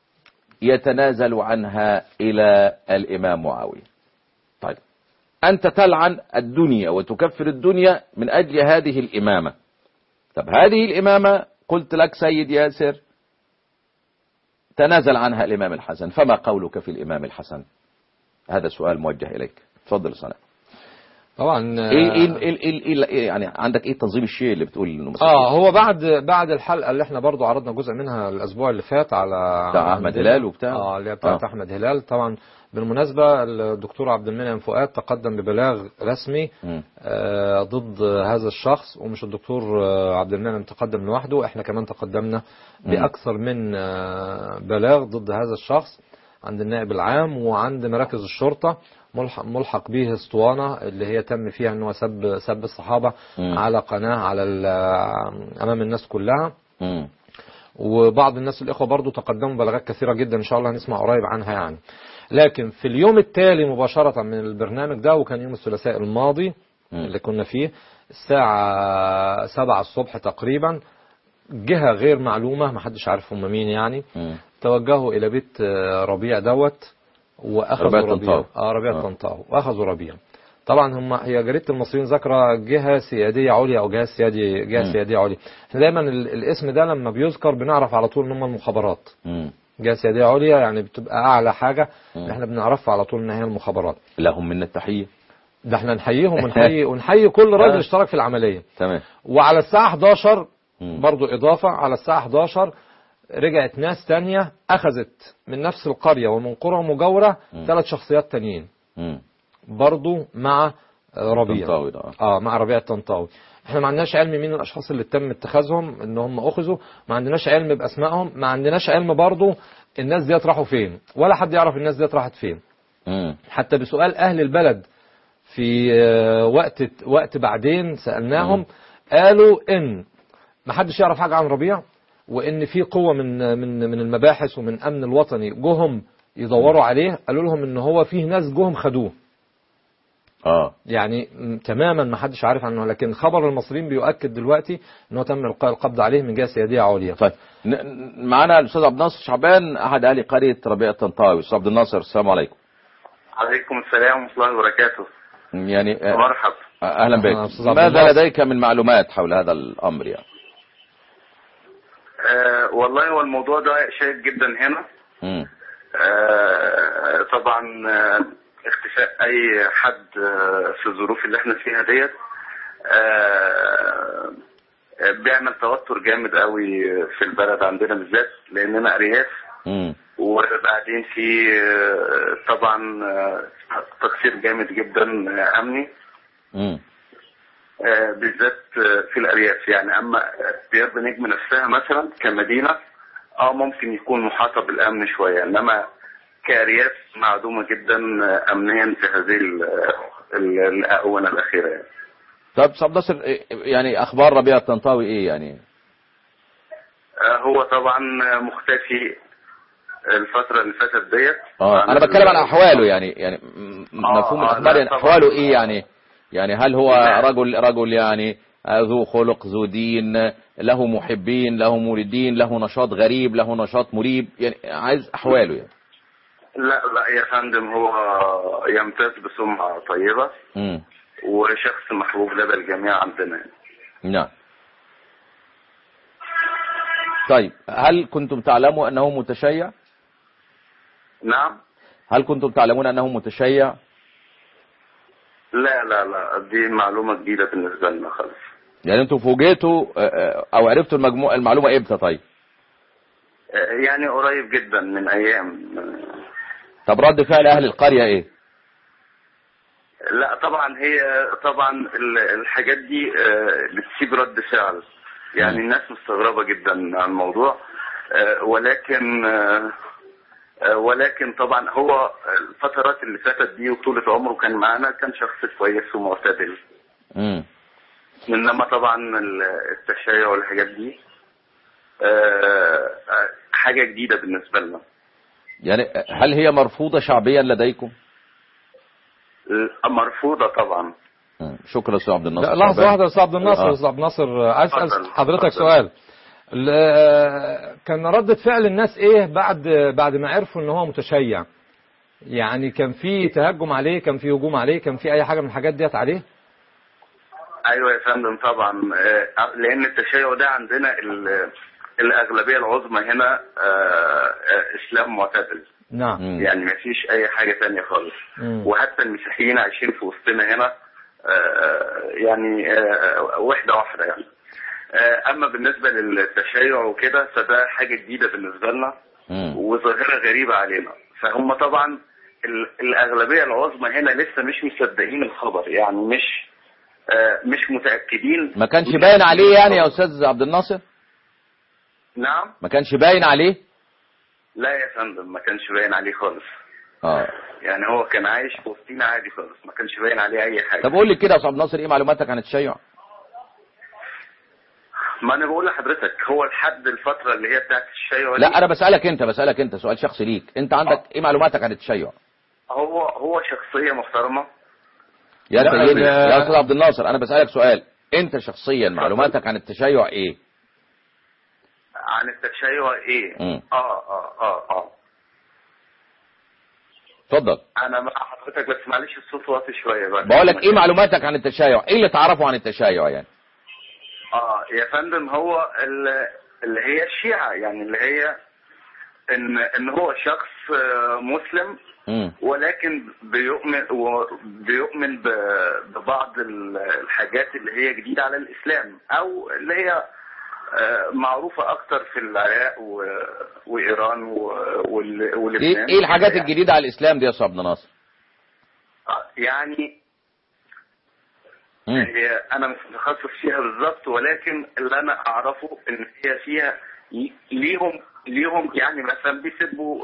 يتنازل عنها إلى الإمام معاوية؟ طيب أنت تلعن الدنيا وتكفر الدنيا من أجل هذه الإمامة. طب هذه الإمامة قلت لك سيد ياسر تنازل عنها الإمام الحسن، فما قولك في الإمام الحسن؟ هذا سؤال موجه إليك، تفضل صنع. طبعا إيه يعني عندك ايه تنظيم الشيء اللي بتقول انه هو بعد الحلقه اللي احنا برضو عرضنا جزء منها الاسبوع اللي فات على بتاع احمد هلال وبتاع اللي بتاعت احمد هلال. طبعا بالمناسبه الدكتور عبد المنعم فؤاد تقدم ببلاغ رسمي ضد هذا الشخص، ومش الدكتور عبد المنعم تقدم لوحده، احنا كمان تقدمنا باكثر من بلاغ ضد هذا الشخص عند النائب العام وعند مراكز الشرطه. ملحق به اسطوانة اللي هي تم فيها انه سب الصحابة على قناة امام الناس كلها. وبعض الناس الاخوة برضو تقدموا بلاغات كثيرة جدا ان شاء الله هنسمع قريب عنها يعني. لكن في اليوم التالي مباشرة من البرنامج ده، وكان يوم الثلاثاء الماضي اللي كنا فيه الساعة 7 الصبح تقريبا، جهة غير معلومة محدش عارف هم مين يعني توجهوا الى بيت ربيع دوت واخذوا ربيع ربيع طنطاوي واخذوا ربيع. طبعا هي جريدة المصريين ذكر جهة سيادية عليا او جهة سيادية عليا. احنا دايما الاسم ده لما بيذكر بنعرف على طول ان هم المخابرات. جهة سيادية عليا يعني بتبقى اعلى حاجة احنا بنعرفها على طول ان هي المخابرات. لهم منا التحية، ده احنا نحييهم ونحيي كل راجل اشترك في العملية. تمام. وعلى الساعة 11 برضو اضافة، على الساعة 11 رجعت ناس تانية أخذت من نفس القرية ومن قرى مجاورة 3 شخصيات تانيين برضو مع ربيع مع ربيع الطنطاوي. احنا ما عندناش علم مين الأشخاص اللي تم اتخاذهم ان هم أخذوا، ما عندناش علم بأسمائهم، ما عندناش علم برضو الناس ديت راحوا فين، ولا حد يعرف الناس ديت راحت فين. حتى بسؤال أهل البلد في وقت بعدين سألناهم قالوا ان ما حدش يعرف حاجة عن ربيع، وان في قوة من المباحث ومن امن الوطني جهم يدوروا عليه. قالوا لهم ان هو فيه ناس جهم خدوه يعني تماما ما حدش عارف عنه. لكن خبر المصريين بيؤكد دلوقتي انه تم القاء القبض عليه من جهة سيادية عليا. طيب معنا الاستاذ عبد الناصر شعبان احد اهالي قرية ربيع الطنطاوي. استاذ عبد الناصر السلام عليكم. عليكم السلام ورحمة الله وبركاته. يعني مرحبا اهلا بك. ماذا لديك من معلومات حول هذا الامر يعني؟ والله هو الموضوع ده شائك جدا هنا. طبعا اختفاء اي حد في الظروف اللي احنا فيها ديت بيعمل توتر جامد قوي في البلد عندنا بالذات لاننا ارياف. وبعدين في طبعا تقصير جامد جدا امني بالذات في الارياف يعني. اما ديار بنجم نفسها مثلا كمدينه ممكن يكون محاطه بالامن شويه، انما كارياف معدومه جدا امنيا في هذه الاونه الاخيره يعني. طب عبد الناصر يعني اخبار ربيع الطنطاوي ايه يعني؟ هو طبعا مختفي الفتره اللي فاتت ديت. انا بتكلم عن احواله يعني مفهوم الاخبار يعني احواله ايه يعني هل هو رجل يعني ذو خلق ذو دين له محبين له موردين له نشاط غريب له نشاط مريب يعني عايز احواله يعني؟ لا يا فندم هو يمتاز بسمعة طيبة وشخص محبوب لدى الجميع عندنا يعني. نعم. طيب هل كنتم تعلموا انه متشيع؟ نعم. هل كنتم تعلمون انه متشيع؟ لا دي معلومة جديدة بالنسبة لنا خالص. يعني انتم فوجئتوا او عرفتوا المعلومة امتى طيب؟ يعني قريب جدا من ايام. طب رد فعل اهل القرية ايه؟ لا طبعا هي الحاجات دي بتسيب رد فعل يعني. الناس مستغربة جدا عن الموضوع ولكن طبعا هو الفترات اللي فاتت دي وطولة عمره كان معانا، كان شخص كويس ومعتدل. انما طبعا التشيع والحاجات دي حاجة جديدة بالنسبة لنا. يعني هل هي مرفوضة شعبيا لديكم؟ مرفوضة طبعا. شكرا استاذ عبد الناصر. لحظة واحدة يا استاذ عبد الناصر. استاذ عبد الناصر، اسال حضرتك سؤال. كان ردة فعل الناس ايه بعد ما عرفوا ان هو متشيع؟ يعني كان في تهجم عليه، كان في هجوم عليه، كان في اي حاجة من الحاجات ديت عليه؟ ايوه يا فندم طبعا، لان التشيع ده عندنا الاغلبية العظمى هنا اسلام معتدل. نعم. يعني ما فيش اي حاجة تانية خالص. وحتى المسيحيين عايشين في وسطنا هنا، يعني واحدة يعني. اما بالنسبة للتشيع وكده فده حاجة جديدة بالنسبة لنا وظاهرة غريبة علينا. فهم طبعا الاغلبية العظمى هنا لسه مش مصدقين الخبر، يعني مش متأكدين. ما كانش باين عليه يعني يا استاذ عبد الناصر؟ نعم. ما كانش باين عليه؟ لا يا فندم، ما كانش باين عليه خالص. يعني هو كان عايش في وسطينا عادي خالص، ما كانش باين عليه اي حاجة. طب قول لي كده يا استاذ عبد الناصر، ايه معلوماتك عن التشيع؟ ما انا بقول لحضرتك، هو لحد الفترة اللي هي بتاعت التشيع. لا انا بسألك انت سؤال شخصي ليك، انت عندك ايه معلوماتك عن التشيع؟ هو شخصية محترمة يا سيدي يا استاذ عبد الناصر، انا بسألك سؤال، انت شخصيا معلوماتك عن التشيع ايه؟ عن التشيع ايه؟ اتفضل. انا مع حضرتك بس معلش الصوت واطي شويه بقى. بقول لك ايه معلوماتك عن التشيع؟ ايه اللي تعرفه عن التشيع يعني؟ يا فندم، هو اللي هي الشيعة، يعني اللي هي ان هو شخص مسلم ولكن بيؤمن ببعض الحاجات اللي هي جديدة على الإسلام، أو اللي هي معروفة أكتر في العراق وإيران ولبنان. إيه الحاجات الجديدة على الإسلام دي يا أستاذ عبد الناصر؟ يعني أنا مش متخصص فيها بالظبط، ولكن اللي أنا أعرفه إن هي فيها ليهم يعني مثلا بيسبوا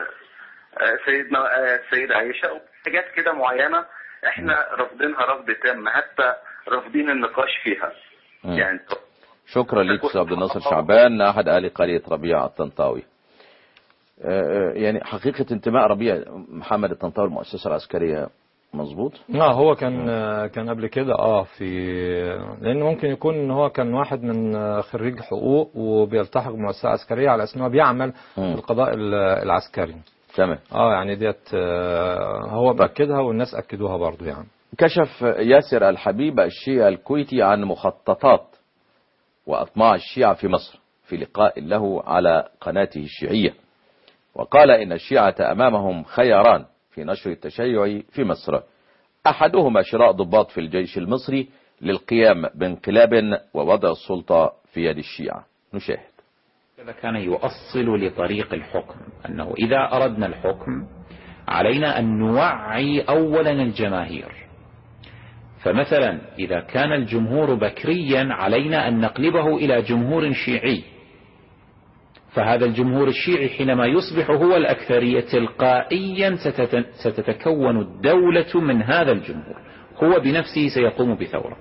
سيدة عائشة وحاجات كده معينة احنا رافضينها رفض تام، حتى رافضين النقاش فيها. يعني شكرا لك استاذ عبد الناصر شعبان، احد اهل قرية ربيع الطنطاوي. يعني حقيقة انتماء ربيع محمد الطنطاوي المؤسسة العسكرية مظبوط؟ هو كان قبل كده لان ممكن يكون ان هو كان واحد من خريج حقوق وبيلتحق بمؤسسة عسكرية على اساس انه بيعمل في القضاء العسكري. تمام. يعني ديت هو بأكدها والناس أكدوها برضو. يعني كشف ياسر الحبيب الشيعي الكويتي عن مخططات وأطماع الشيعة في مصر في لقاء له على قناته الشيعية، وقال إن الشيعة أمامهم خياران في نشر التشيع في مصر، أحدهما شراء ضباط في الجيش المصري للقيام بانقلاب ووضع السلطة في يد الشيعة. نشاهد. هذا كان يؤصل لطريق الحكم، أنه إذا أردنا الحكم علينا أن نوعي أولا الجماهير. فمثلا إذا كان الجمهور بكريا علينا أن نقلبه إلى جمهور شيعي، فهذا الجمهور الشيعي حينما يصبح هو الأكثرية تلقائيا ستتكون الدولة من هذا الجمهور، هو بنفسه سيقوم بثورة.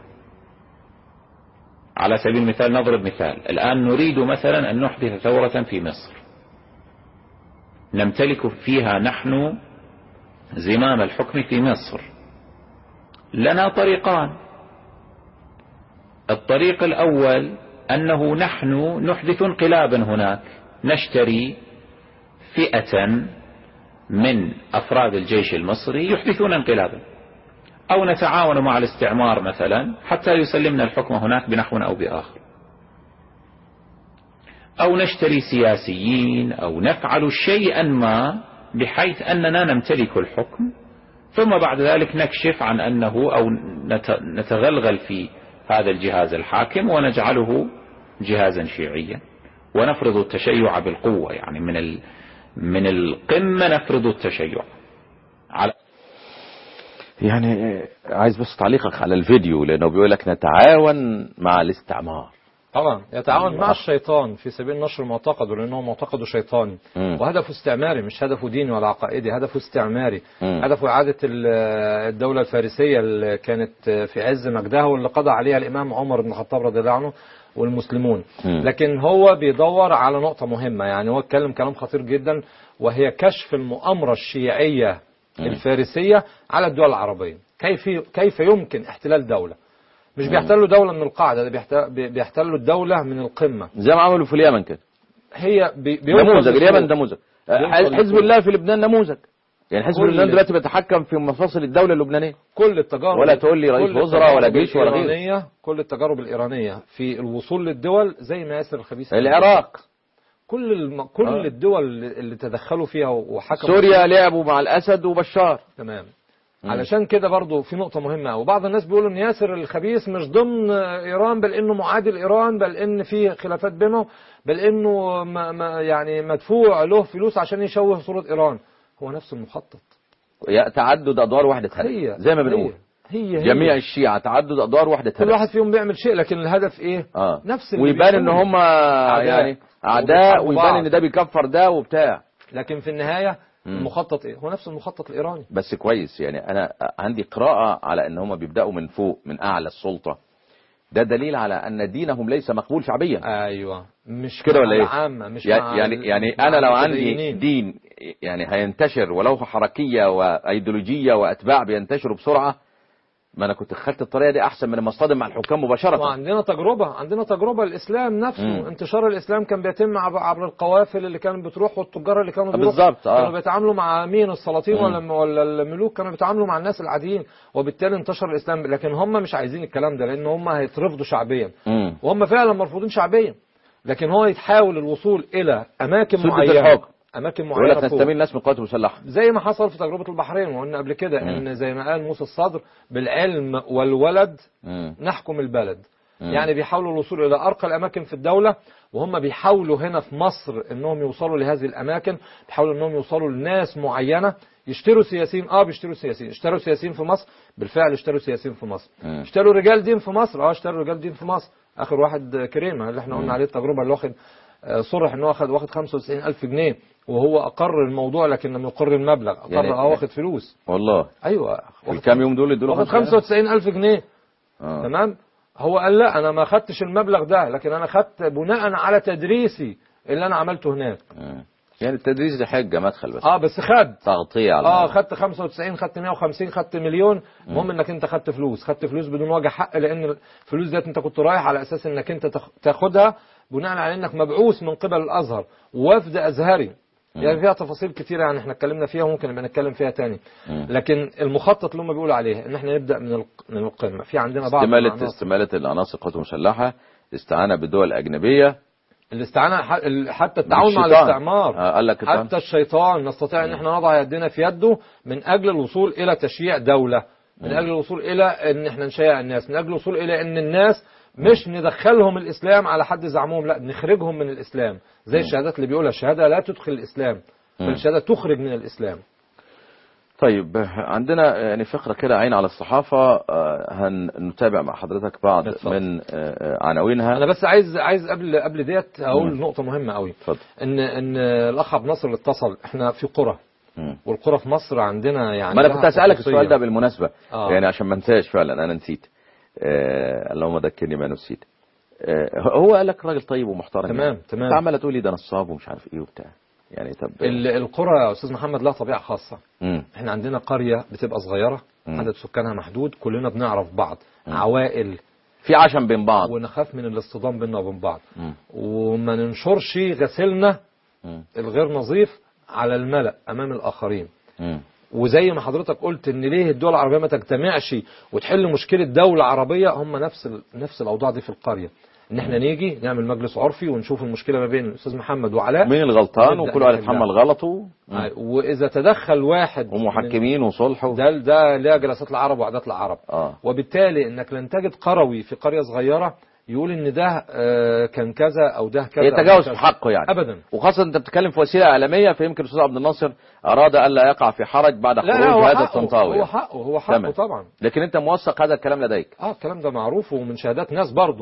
على سبيل المثال نضرب مثال، الآن نريد مثلا أن نحدث ثورة في مصر، نمتلك فيها نحن زمام الحكم في مصر. لنا طريقان. الطريق الأول أنه نحن نحدث انقلابا هناك، نشتري فئة من أفراد الجيش المصري يحدثون انقلابا، أو نتعاون مع الاستعمار مثلا حتى يسلمنا الحكم هناك بنحو أو بآخر، أو نشتري سياسيين، أو نفعل شيئا ما بحيث أننا نمتلك الحكم، ثم بعد ذلك نكشف عن أنه أو نتغلغل في هذا الجهاز الحاكم ونجعله جهازا شيعيا ونفرض التشيع بالقوة. يعني من القمة نفرض التشيع على. يعني عايز بس تعليقك على الفيديو، لأنه بيقول لك نتعاون مع الاستعمار. طبعا يتعاون مع الشيطان في سبيل نشر معتقده، لأنه معتقده شيطاني وهدفه استعماري، مش هدفه ديني ولا عقائدي، هدفه استعماري. هدفه إعادة الدولة الفارسية اللي كانت في عز مجدها واللي قضى عليها الإمام عمر بن الخطاب رضي الله عنه والمسلمون. لكن هو بيدور على نقطة مهمة، يعني هو اتكلم كلام خطير جدا، وهي كشف المؤامرة الشيعية الفارسية على الدول العربية. كيف يمكن احتلال دولة؟ مش بيحتلوا دولة من القاعدة، ده بيحتلوا الدولة من القمة، زي ما عملوا في اليمن كده. هي نموذج اليمن نموذج، حزب الله في لبنان نموذج. يعني حزب الله دلوقتي بيتحكم في مفاصل الدولة اللبنانية. كل التجارب، ولا تقول لي رئيس وزراء ولا جيش ولا غيره. كل التجارب الإيرانية في الوصول للدول زي ما ياسر الخبيث، العراق، كل الدول اللي تدخلوا فيها وحكموا. سوريا لعبوا مع الأسد وبشار. تمام. علشان كده برضو في نقطة مهمة، وبعض الناس بيقولوا ان ياسر الخبيث مش ضمن ايران، بل انه معادي لايران، بل ان في خلافات بينه، بل انه يعني مدفوع له فلوس عشان يشوه صورة ايران. هو نفس المخطط، تعدد ادوار وحدة زي ما بنقول. هي جميع الشيعة تعدد ادوار وحدة كل واحد فيهم بيعمل شيء، لكن الهدف ايه؟ نفس اللي ويبان ان هم يعني اعداء، ويبان ان ده بيكفر ده وبتاع، لكن في النهاية المخطط ايه؟ هو نفس المخطط الايراني. بس كويس، يعني انا عندي قراءة على ان هم بيبدأوا من فوق، من اعلى السلطة. ده دليل على ان دينهم ليس مقبول شعبيا. ايوه، مش كده ولا ايه؟ العامة، مش يعني انا لو عندي دين يعني هينتشر ولو حركية وايديولوجية واتباع بينتشروا بسرعة، ما انا كنت خدت الطريقه دي احسن من المصطدم مع الحكام مباشره. وعندنا تجربه الاسلام نفسه. انتشار الاسلام كان بيتم عبر القوافل اللي كانت بتروح، والتجار اللي كانوا بيروحوا بالظبط. كانوا بيتعاملوا مع مين؟ السلاطين ولا الملوك؟ كانوا بيتعاملوا مع الناس العاديين، وبالتالي انتشر الاسلام. لكن هم مش عايزين الكلام ده، لان هم هيترفضوا شعبيا، وهم فعلا مرفوضين شعبيا. لكن هو يتحاول الوصول الى اماكن معينه، اماكن معينه، يقول لك نستميل الناس من القوات المسلحه، زي ما حصل في تجربه البحرين. وقلنا قبل كده ان زي ما قال موسى الصدر، بالعلم والولد نحكم البلد. يعني بيحاولوا الوصول الى ارقى الاماكن في الدوله، وهم بيحاولوا هنا في مصر انهم يوصلوا لهذه الاماكن، بيحاولوا انهم يوصلوا لناس معينه، يشتروا سياسيين. بيشتروا سياسيين، اشتروا سياسيين في مصر بالفعل، اشتروا سياسيين في مصر، اشتروا رجال دين في مصر، اشتروا رجال دين في مصر. اخر واحد كريمه اللي احنا قلنا عليه التجربه، اللي واخد صرح انه واخد 95,000 جنيه، وهو اقر الموضوع لكن لم يقر المبلغ. اقر يعني واخد فلوس والله. ايوه، في الكام يوم دول ادوا له واخد 95,000 جنيه. تمام. هو قال لا، انا ما خدتش المبلغ ده، لكن انا خدت بناء على تدريسي اللي انا عملته هناك. يعني التدريس دي حاجه مدخل بس. بس خد تغطيه على خدت 95، خدت 150، خدت مليون. المهم انك انت خدت فلوس بدون وجه حق، لان الفلوس ديت انت كنت رايح على اساس انك انت تاخدها بناء على انك مبعوث من قبل الازهر، وفد ازهري. يعني فيها تفاصيل كتيرة، يعني احنا اتكلمنا فيها وممكن نبقى نتكلم فيها تاني. لكن المخطط اللي هم بيقولوا عليه ان احنا نبدا من القمه. في عندنا بعض استمالة العناصر القوات المسلحه، الاستعانه بالدول الاجنبيه، الاستعانة، حتى التعاون مع الاستعمار. قال لك حتى الشيطان نستطيع ان احنا نضع يدنا في يده من اجل الوصول الى تشييع دولة، من اجل الوصول الى ان احنا نشيع الناس، من اجل الوصول الى ان الناس مش ندخلهم الاسلام على حد زعمهم، لا نخرجهم من الاسلام. زي الشهادات اللي بيقولها، الشهادة لا تدخل الاسلام، بل الشهادة تخرج من الاسلام. طيب، عندنا يعني فقرة كده عين على الصحافة، هنتابع مع حضرتك بعض من عناوينها. انا بس عايز قبل ديت اقول نقطة مهمة قوي. ان الاخ عبد الناصر اللي اتصل، احنا في قرى، والقرى في مصر عندنا يعني. ما انا كنت اسالك السؤال ده بالمناسبة، يعني عشان ما انساش فعلا، انا نسيت. اللهم ذكرني ما نسيت. هو قال لك راجل طيب ومحترم. تمام. انت عمال تقول لي ده نصاب ومش عارف ايه وبتاع. يعني طب القرى يا استاذ محمد لها طبيعه خاصه. احنا عندنا قريه بتبقى صغيره، عدد سكانها محدود، كلنا بنعرف بعض، عوائل، في عشم بين بعض، ونخاف من الاصطدام بيننا وبين بعض، وما ننشرش غسيلنا الغير نظيف على الملأ امام الاخرين. وزي ما حضرتك قلت ان ليه الدول العربيه ما تجتمعش وتحل مشكله دوله عربيه، هم نفس الاوضاع دي في القريه. ان احنا نيجي نعمل مجلس عرفي ونشوف المشكله ما بين الاستاذ محمد وعلاء، مين الغلطان، وكل واحد يتحمل غلطه. واذا تدخل واحد ومحكمين وصلح ده ليها جلسات العرب وعادات العرب. وبالتالي انك لن تجد قروي في قريه صغيره يقول ان ده كان كذا او ده كذا، يتجاوز في حقه يعني ابدا. وخاصه انت بتتكلم في وسيله اعلاميه، فيمكن الاستاذ عبد الناصر اراد الا يقع في حرج بعد خروج هذا الطنطاوي. هو حقه طبعا. لكن انت موثق هذا الكلام لديك. الكلام ده معروف ومن شهادات ناس برضه.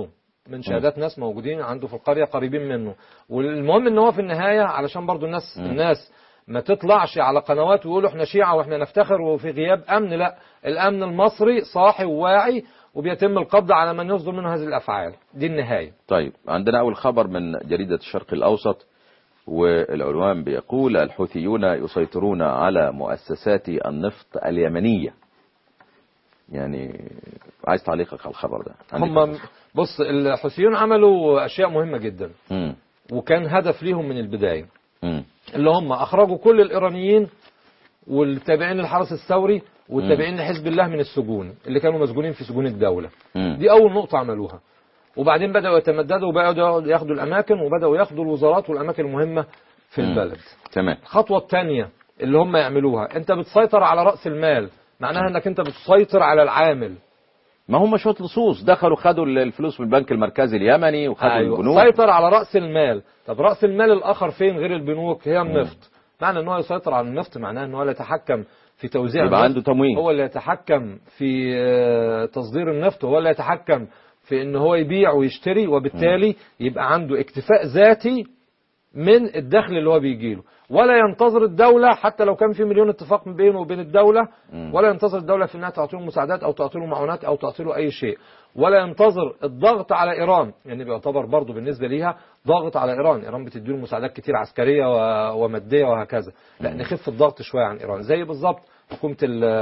من شهادات ناس موجودين عنده في القرية قريبين منه. والمهم ان هو في النهاية علشان برضو الناس ما تطلعش على قنوات ويقولوا احنا شيعة واحنا نفتخر وفي غياب امن. لا، الامن المصري صاحي وواعي وبيتم القبض على من يصدر منه هذه الافعال. دي النهاية. طيب، عندنا اول خبر من جريدة الشرق الاوسط، والعنوان بيقول: الحوثيون يسيطرون على مؤسسات النفط اليمنية. يعني عايز تعليقك على الخبر ده. هم بص، الحوثيون عملوا اشياء مهمة جدا وكان هدف ليهم من البداية، اللي هم اخرجوا كل الايرانيين والتابعين للحرس الثوري والتابعين لحزب الله من السجون اللي كانوا مسجونين في سجون الدولة. دي اول نقطة عملوها. وبعدين بدأوا يتمددوا وبدأوا ياخدوا الاماكن وبدأوا ياخدوا الوزارات والاماكن المهمة في البلد. تمام. الخطوة الثانية اللي هم يعملوها، انت بتسيطر على رأس المال، معناها انك انت بتسيطر على العامل. ما هم شوية لصوص دخلوا خدوا الفلوس من البنك المركزي اليمني وخدوا البنوك. سيطر على رأس المال. طب رأس المال الآخر فين غير البنوك؟ هي النفط. معنى ان هو يسيطر على النفط معناه ان هو اللي يتحكم في توزيع يبقى عنده تموين، هو اللي يتحكم في تصدير النفط، هو اللي يتحكم في ان هو يبيع ويشتري، وبالتالي يبقى عنده اكتفاء ذاتي من الدخل اللي هو بيجيله، ولا ينتظر الدولة حتى لو كان في مليون اتفاق بينه وبين الدولة، ولا ينتظر الدولة في انها تعطيه مساعدات او تعطيه معونات او تعطيه اي شيء، ولا ينتظر الضغط على ايران. يعني بيعتبر برضه بالنسبة ليها ضغط على ايران بتديله مساعدات كتير عسكرية ومادية وهكذا. لا، نخف الضغط شوية عن ايران، زي بالظبط حكومة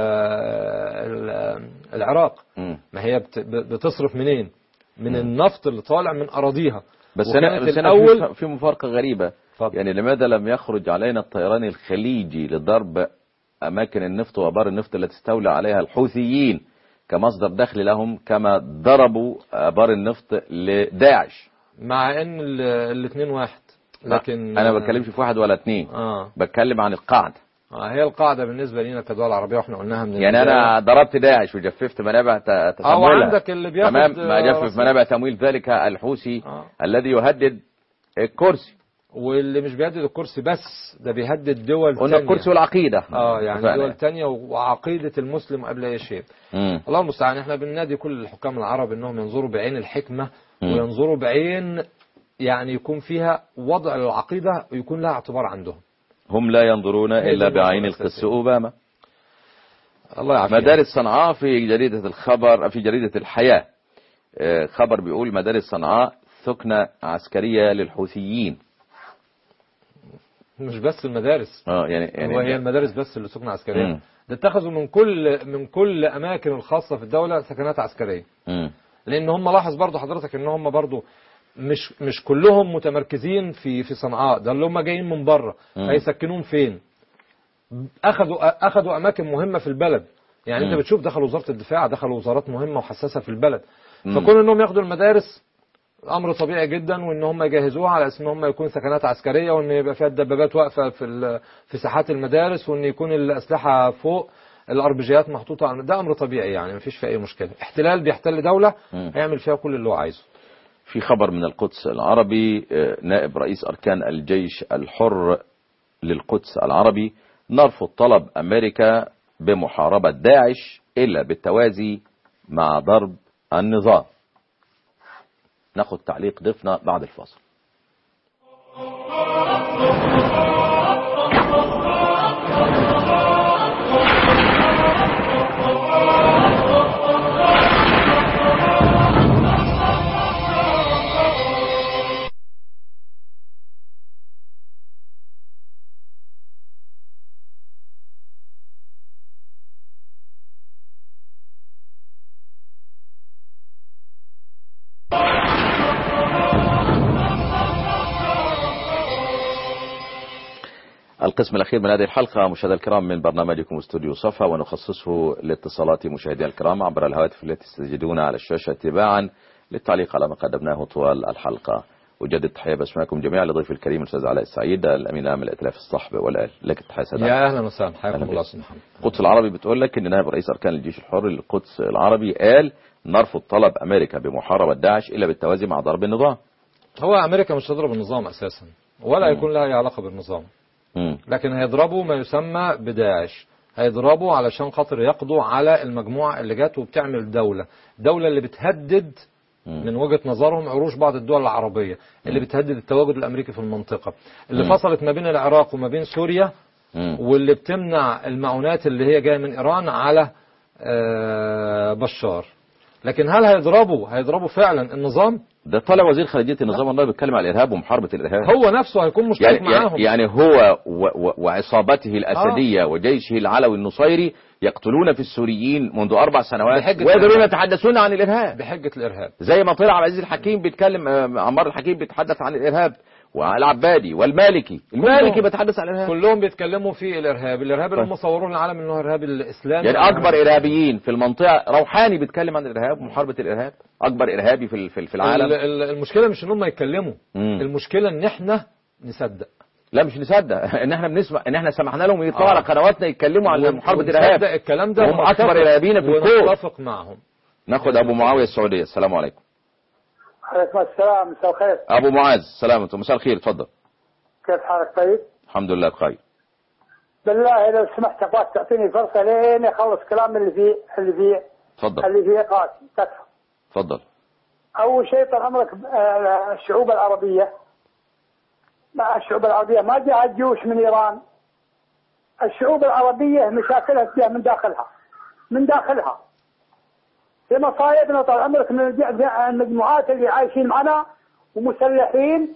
العراق. ما هي بتصرف منين؟ من النفط اللي طالع من اراضيها. بس أنا في مفارقة غريبة. يعني لماذا لم يخرج علينا الطيران الخليجي لضرب أماكن النفط وأبار النفط التي استولى عليها الحوثيين كمصدر دخل لهم كما ضربوا أبار النفط لداعش؟ مع ان الاثنين واحد، لكن أنا ما بتكلمش في واحد ولا اثنين. بتكلم عن القاعدة. هي القاعدة بالنسبة لنا كدول عربية واحنا قلناها من يعني أنا ضربت داعش وجففت منابع تمويلها. عندك اللي بياخد تمام، ما جفف منابع تمويل ذلك الحوثي الذي يهدد الكرسي، واللي مش بيهدد الكرسي بس، ده بيهدد دول قلنا الكرسي والعقيدة. يعني دول تانية وعقيدة المسلم قبل أي شيء. الله المستعان. احنا بننادي كل الحكام العرب انهم ينظروا بعين الحكمة وينظروا بعين يعني يكون فيها وضع العقيدة ويكون لها اعتبار عندهم. هم لا ينظرون إلا بعين القس أوباما. الله يعافيك. مدارس صنعاء في جريدة الخبر، في جريدة الحياة، خبر بيقول: مدارس صنعاء ثكنة عسكرية للحوثيين. مش بس المدارس، يعني هي المدارس بس اللي سكنة عسكرية. ده اتخذوا من كل أماكن الخاصة في الدولة سكنات عسكرية. لأن هم لاحظ برضو حضرتك ان هم برضو مش كلهم متمركزين في صنعاء، ده اللي هم جايين من بره. هيسكنون فين؟ أخذوا أماكن مهمة في البلد. يعني أنت بتشوف دخلوا وزارة الدفاع، دخلوا وزارات مهمة وحساسة في البلد. فكون انهم ياخدوا المدارس امر طبيعي جدا، وان هم يجهزوها على اساس ان هم يكون سكنات عسكريه، وان يبقى فيها الدبابات واقفه في ساحات المدارس، وان يكون الاسلحه فوق الاربجيات محطوطه. ده امر طبيعي يعني مفيش فيه اي مشكله. احتلال بيحتل دوله هيعمل فيها كل اللي هو عايزه. في خبر من القدس العربي: نائب رئيس اركان الجيش الحر للقدس العربي: نرفض طلب امريكا بمحاربه داعش الا بالتوازي مع ضرب النظام. ناخد تعليق ضيفنا بعد الفاصل. القسم الأخير من هذه الحلقة مشاهدينا الكرام من برنامجكم استوديو صفا، ونخصصه لاتصالات مشاهدينا الكرام عبر الهواتف التي تجدون على الشاشة تباعا للتعليق على ما قدمناه طوال الحلقة. أجدد تحية باسمكم جميعا لضيف الكريم الأستاذ علاء السعيد، الأمين العام لائتلاف الصحب والآل. لك التحية سيدنا. يا أهلا وسهلا، حياكم الله سيدنا محمد. القدس العربي بتقول لك إن نائب رئيس أركان الجيش الحر للقدس العربي قال: نرفض طلب أمريكا بمحاربة داعش إلا بالتوازي مع ضرب النظام. هو أمريكا مش تضرب النظام أساسا، ولا يكون لها أي علاقة بالنظام. لكن هيضربوا ما يسمى بداعش، هيضربوا علشان خاطر يقضوا على المجموعة اللي جات وبتعمل دولة اللي بتهدد من وجهة نظرهم عروش بعض الدول العربية اللي بتهدد التواجد الأمريكي في المنطقة، اللي فصلت ما بين العراق وما بين سوريا، واللي بتمنع المعونات اللي هي جاية من إيران على بشار. لكن هل هيضربوا فعلا النظام؟ ده طالع وزير خارجية النظام والله بيتكلم على الإرهاب ومحاربة الإرهاب. هو نفسه هيكون مشترك معاهم. يعني هو وعصابته الأسدية وجيشه العلوي النصيري يقتلون في السوريين منذ 4 سنوات ويقدرون يتحدثون عن الإرهاب بحجة الإرهاب، زي ما طلع العزيز الحكيم بيتكلم، عمار الحكيم بيتحدث عن الإرهاب، والعبادي والمالكي بيتحدث عن الإرهاب، كلهم بيتكلموا في الإرهاب اللي هم صوروه للعالم انه إرهاب الإسلام. يعني أكبر إرهابيين في المنطقة روحاني بيتكلم عن الإرهاب ومحاربة الإرهاب، أكبر إرهابي في العالم. المشكلة مش ان هم يتكلموا، المشكلة ان احنا نصدق. لا مش نصدق، ان احنا بنسمع، ان احنا سمحنا لهم يطلعوا على قنواتنا يتكلموا عن محاربة الإرهاب. الكلام ده هم أكبر إرهابيين في الكون. ونتفق معهم. ناخد أبو معاوية السعودية. السلام عليكم. عليكم السلام، مساء الخير. أبو معاذ سلامة، مساء الخير، اتفضل. كيف حالك؟ طيب الحمد لله بخير. بالله لو سمحت ابغاك تعطيني فرصه لين اخلص كلام اللي فيه قاسي تكفى. تفضل. اول شيء طال عمرك الشعوب العربيه ما جاءت جيوش من ايران. الشعوب العربيه مشاكلها فيها من داخلها في مصايبنا طال عمرك من المجموعات اللي عايشين معنا ومسلحين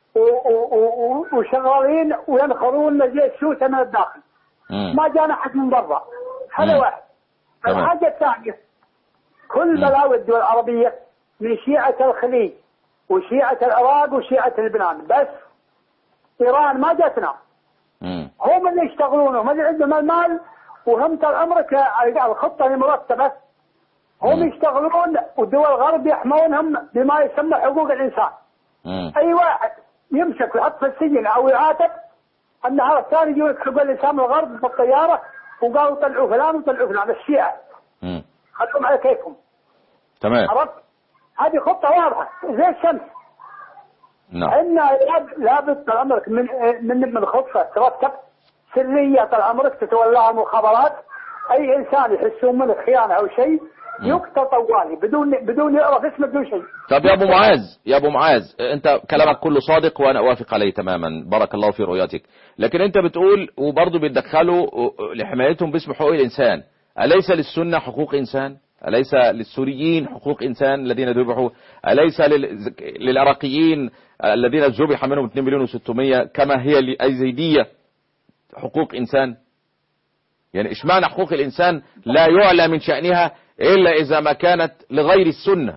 وشغالين وينخرون الجيش شوسة من الداخل. ما جانا حد من برا. هذا واحد. الحاجة الثانية كل بلاوي الدول العربية من شيعة الخليج وشيعة العراق وشيعة لبنان، بس إيران ما جتنا. هم اللي يشتغلون، هم اللي عندهم المال، وهم طال عمرك الخطة المرتبة هم يشتغلون، والدول الغرب يحمونهم بما يسمى حقوق الإنسان. أي واحد يمسك ويحط في السجن أو يعاتب، النهار الثاني يجوا يكتبوا الإنسان من الغرب بالطيارة وقالوا طلعوا فلان وطلعوا فلان. الشيعة خلهم على كيفهم. تمام. عرفت؟ هذه خطة واضحة زي الشمس. نعم. عندنا لابد طال عمرك من خطة ترتب سرية طال عمرك تتولاها المخابرات. أي إنسان يحسون منه خيانة أو شيء يقتل طوالي بدون يعرف اسمه بدون شيء. طب يا ابو معاذ انت كلامك كله صادق وانا اوافق عليه تماما، بارك الله في رؤيتك، لكن انت بتقول وبرضه بتدخلوا لحمايتهم باسم حقوق الانسان. اليس للسنة حقوق انسان؟ اليس للسوريين حقوق انسان الذين ذبحوا؟ اليس للعراقيين الذين ذبح منهم 2,600,000 كما هي للأيزيدية حقوق انسان؟ يعني اشمعنى حقوق الانسان لا يعلى من شأنها إلا إذا ما كانت لغير السنة؟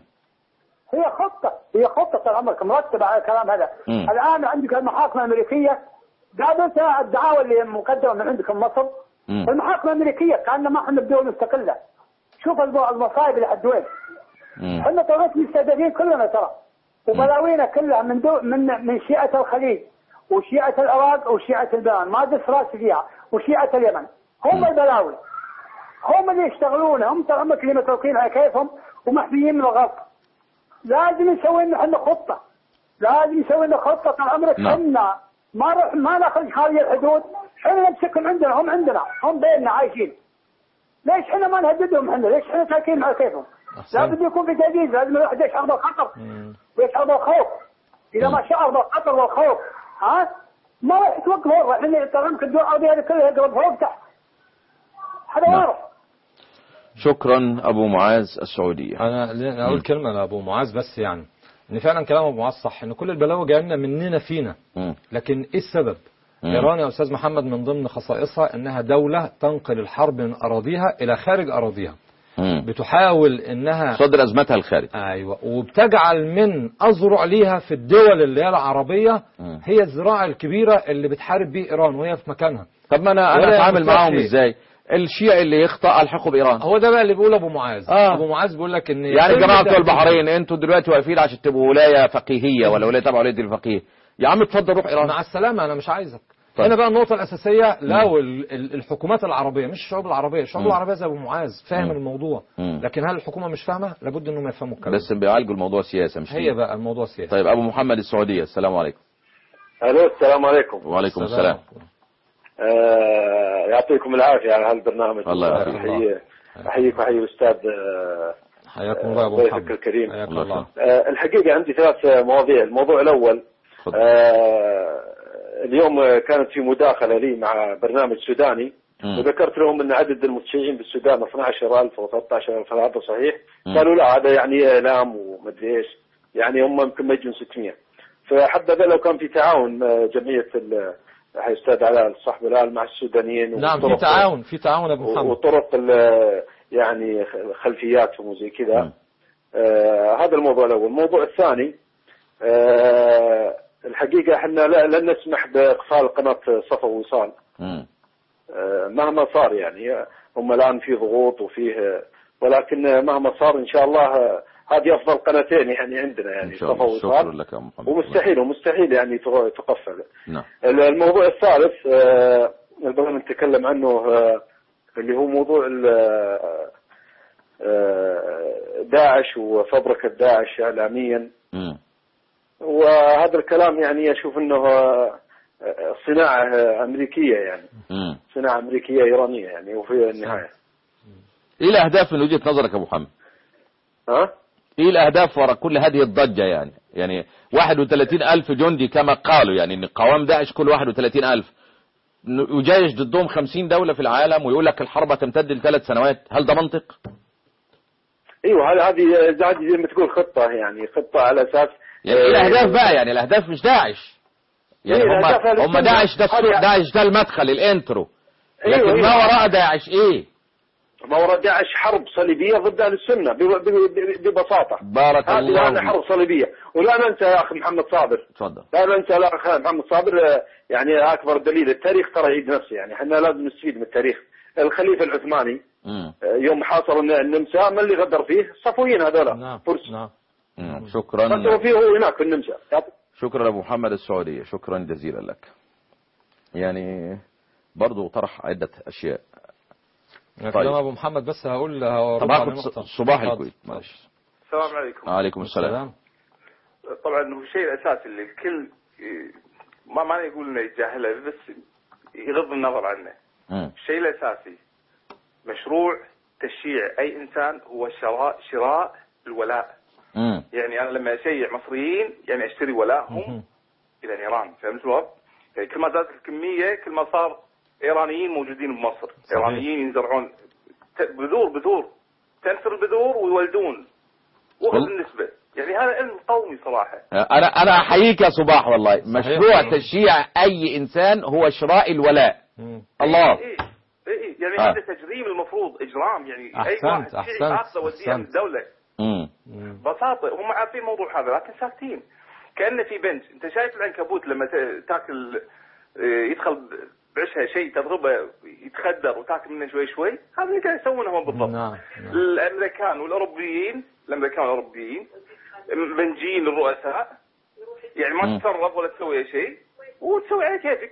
هي خطة طال عمرك مرتبة على الكلام هذا. الآن عندك المحاكم الأمريكية قابلت الدعاوى اللي مقدمة من عندكم مصر. المحاكم الأمريكية كأننا ما احنا بدولة مستقلة. شوف المصايب اللي حد وين. احنا طلعت مستهدفين كلنا ترى، وبلاوينا كلها من شيعة الخليج وشيعة العراق وشيعة البلان، ما دس راسي فيها، وشيعة اليمن. هم البلاوي، هم اللي يشتغلون، هم طال عمرك اللي متروكين على كيفهم ومحميين من الغرب. لازم نسوي لنا احنا خطة، طال عمرك. احنا ما نخرج خارج الحدود، احنا نمسكهم عندنا، هم عندنا، هم بيننا عايشين. ليش احنا ما نهددهم؟ ليش احنا ساكنين على كيفهم؟ لابد يكون في تجهيز، لازم الواحد يشعر بالخطر ويشعر بالخوف. اذا ما شعر بالخطر والخوف ما راح يتوقفوا. احنا طال عمرك الدول العربية هذه كلها يقرب فوق تحت، هذا واضح. شكرا أبو معاذ السعودية. أنا أقول كلمة لأبو معاذ بس، يعني إن فعلا كلام أبو معاذ صح، إن كل البلاوي جاية لنا مننا فينا. لكن إيه السبب؟ إيران يا أستاذ محمد من ضمن خصائصها إنها دولة تنقل الحرب من أراضيها إلى خارج أراضيها. بتحاول إنها تصدر أزمتها الخارج. أيوة، وبتجعل من أذرع ليها في الدول اللي هي العربية هي الذراع الكبيرة اللي بتحارب بيه إيران وهي في مكانها. طب ما أنا أتعامل معهم إزاي؟ الشيعي اللي يخطأ الحقه بإيران. هو ده بقى اللي بيقول أبو معاذ. أبو معاذ بيقول لك إن يعني جماعة بتوع البحرين أنتوا دلوقتي واقفين عشان تبقوا ولاية فقيهية ولا ولاية تبع ولاية الفقيه. يا عم اتفضل روح إيران. مع السلامة، أنا مش عايزك. هنا بقى النقطة الأساسية، لو الحكومات العربية مش الشعوب العربية، الشعوب العربية زي أبو معاذ فاهم الموضوع، لكن هل الحكومة مش فاهمة؟ لابد إنهم يفهموا الكلام. بس بيعالجوا الموضوع سياسة مش هي بقى الموضوع سياسي. طيب أبو محمد السعودية. السلام عليكم. ألو السلام عليكم. وعليكم السلام. يعطيكم العافية على هالبرنامج. الله يعافيك. أحييك وأحيي الأستاذ حياكم الله يا ابو ضيفك محمد الكريم. حياكم الله. الحقيقة عندي 3 مواضيع. الموضوع الأول اليوم كانت في مداخلة لي مع برنامج سوداني وذكرت لهم أن عدد المتشيعين بالسودان 12,000 و 13,000. هذا صحيح؟ قالوا لا هذا يعني إعلام ومدري إيش، يعني هم يمكن ما يجون 600. فحبذا لو كان في تعاون جمعية أستاذ علاء صاحب الآل مع السودانيين. نعم في تعاون أبو محمد، وطرق يعني خلفياتهم وزي كذا. هذا الموضوع الأول. الموضوع الثاني الحقيقة احنا لن نسمح بإقفال قناة صفا ووصال مهما صار. يعني هم الآن في ضغوط وفيه، ولكن مهما صار إن شاء الله هذه أفضل قناتين يعني عندنا، يعني صفا ووصال، ومستحيل يعني تقفل. نعم. الموضوع الثالث اللي نتكلم عنه اللي هو موضوع داعش وفبركة داعش إعلاميا. وهذا الكلام يعني أشوف أنه صناعة أمريكية، يعني صناعة أمريكية إيرانية يعني. وفي النهاية إيه الأهداف من وجهة نظرك يا أبو محمد؟ إيه الأهداف وراء كل هذه الضجة؟ يعني 31,000 جندي كما قالوا، يعني إن قوام داعش كل 31,000 يجايش ضدهم 50 دولة في العالم، ويقول لك الحرب تمتد ل3 سنوات. هل ده منطق؟ ايوه هذه زي ما تقول خطة، يعني خطة على اساس يعني الاهداف بقى، يعني الاهداف مش داعش، يعني هم داعش ده المدخل الانترو، لكن ما وراء داعش ايه؟ ما وراء داعش حرب صليبية ضد اهل السنة ببساطة. بارك الله فيك. حرب صليبية. ولا ننسى يا اخي محمد صابر، تفضل، لا ننسى يا اخي محمد صابر، يعني اكبر دليل التاريخ ترى يعيد نفسه. يعني احنا لازم نستفيد من التاريخ. الخليفة العثماني يوم حاصر النمسا من اللي غدر فيه؟ الصفويين هذول فرس. شكرا. غدروا فيه هو هناك في النمسا. شكرا ابو محمد السعودية، شكرا جزيلا لك. يعني برضو طرح عدة اشياء. طيب ابو محمد بس هقول طبعا صباح الكويت. معلش. السلام عليكم. وعليكم السلام. طبعا الشيء الاساسي اللي الكل ما يقول انه يتجاهله، بس يغض النظر عنه. الشيء الاساسي مشروع تشييع اي انسان هو شراء الولاء. يعني انا لما اشيع مصريين يعني اشتري ولاءهم الى نيران. فهمت الوضع؟ يعني كل ما زادت الكميه كل ما صار ايرانيين موجودين بمصر. صحيح. ايرانيين يزرعون بذور تنثر البذور ويولدون وقت النسبه. يعني هذا علم قومي صراحه. انا احييك يا صباح والله. مشروع تشييع اي انسان هو شراء الولاء. الله. إيه. يعني هذا تجريم، المفروض اجرام. يعني اي واحد اخذ وديه من الدوله. ببساطه هم عارفين الموضوع هذا لكن ساكتين. كانه في بنج. انت شايف العنكبوت لما تاكل يدخل بعشها شيء تضربه يتخدر وتاكل منه شوي شوي. هذا اللي قاعد يسوونه هم بالضبط. الامريكان والاوروبيين منجين الرؤساء، يعني ما تتصرف ولا تسوي اي شيء وتسوي على كيفك.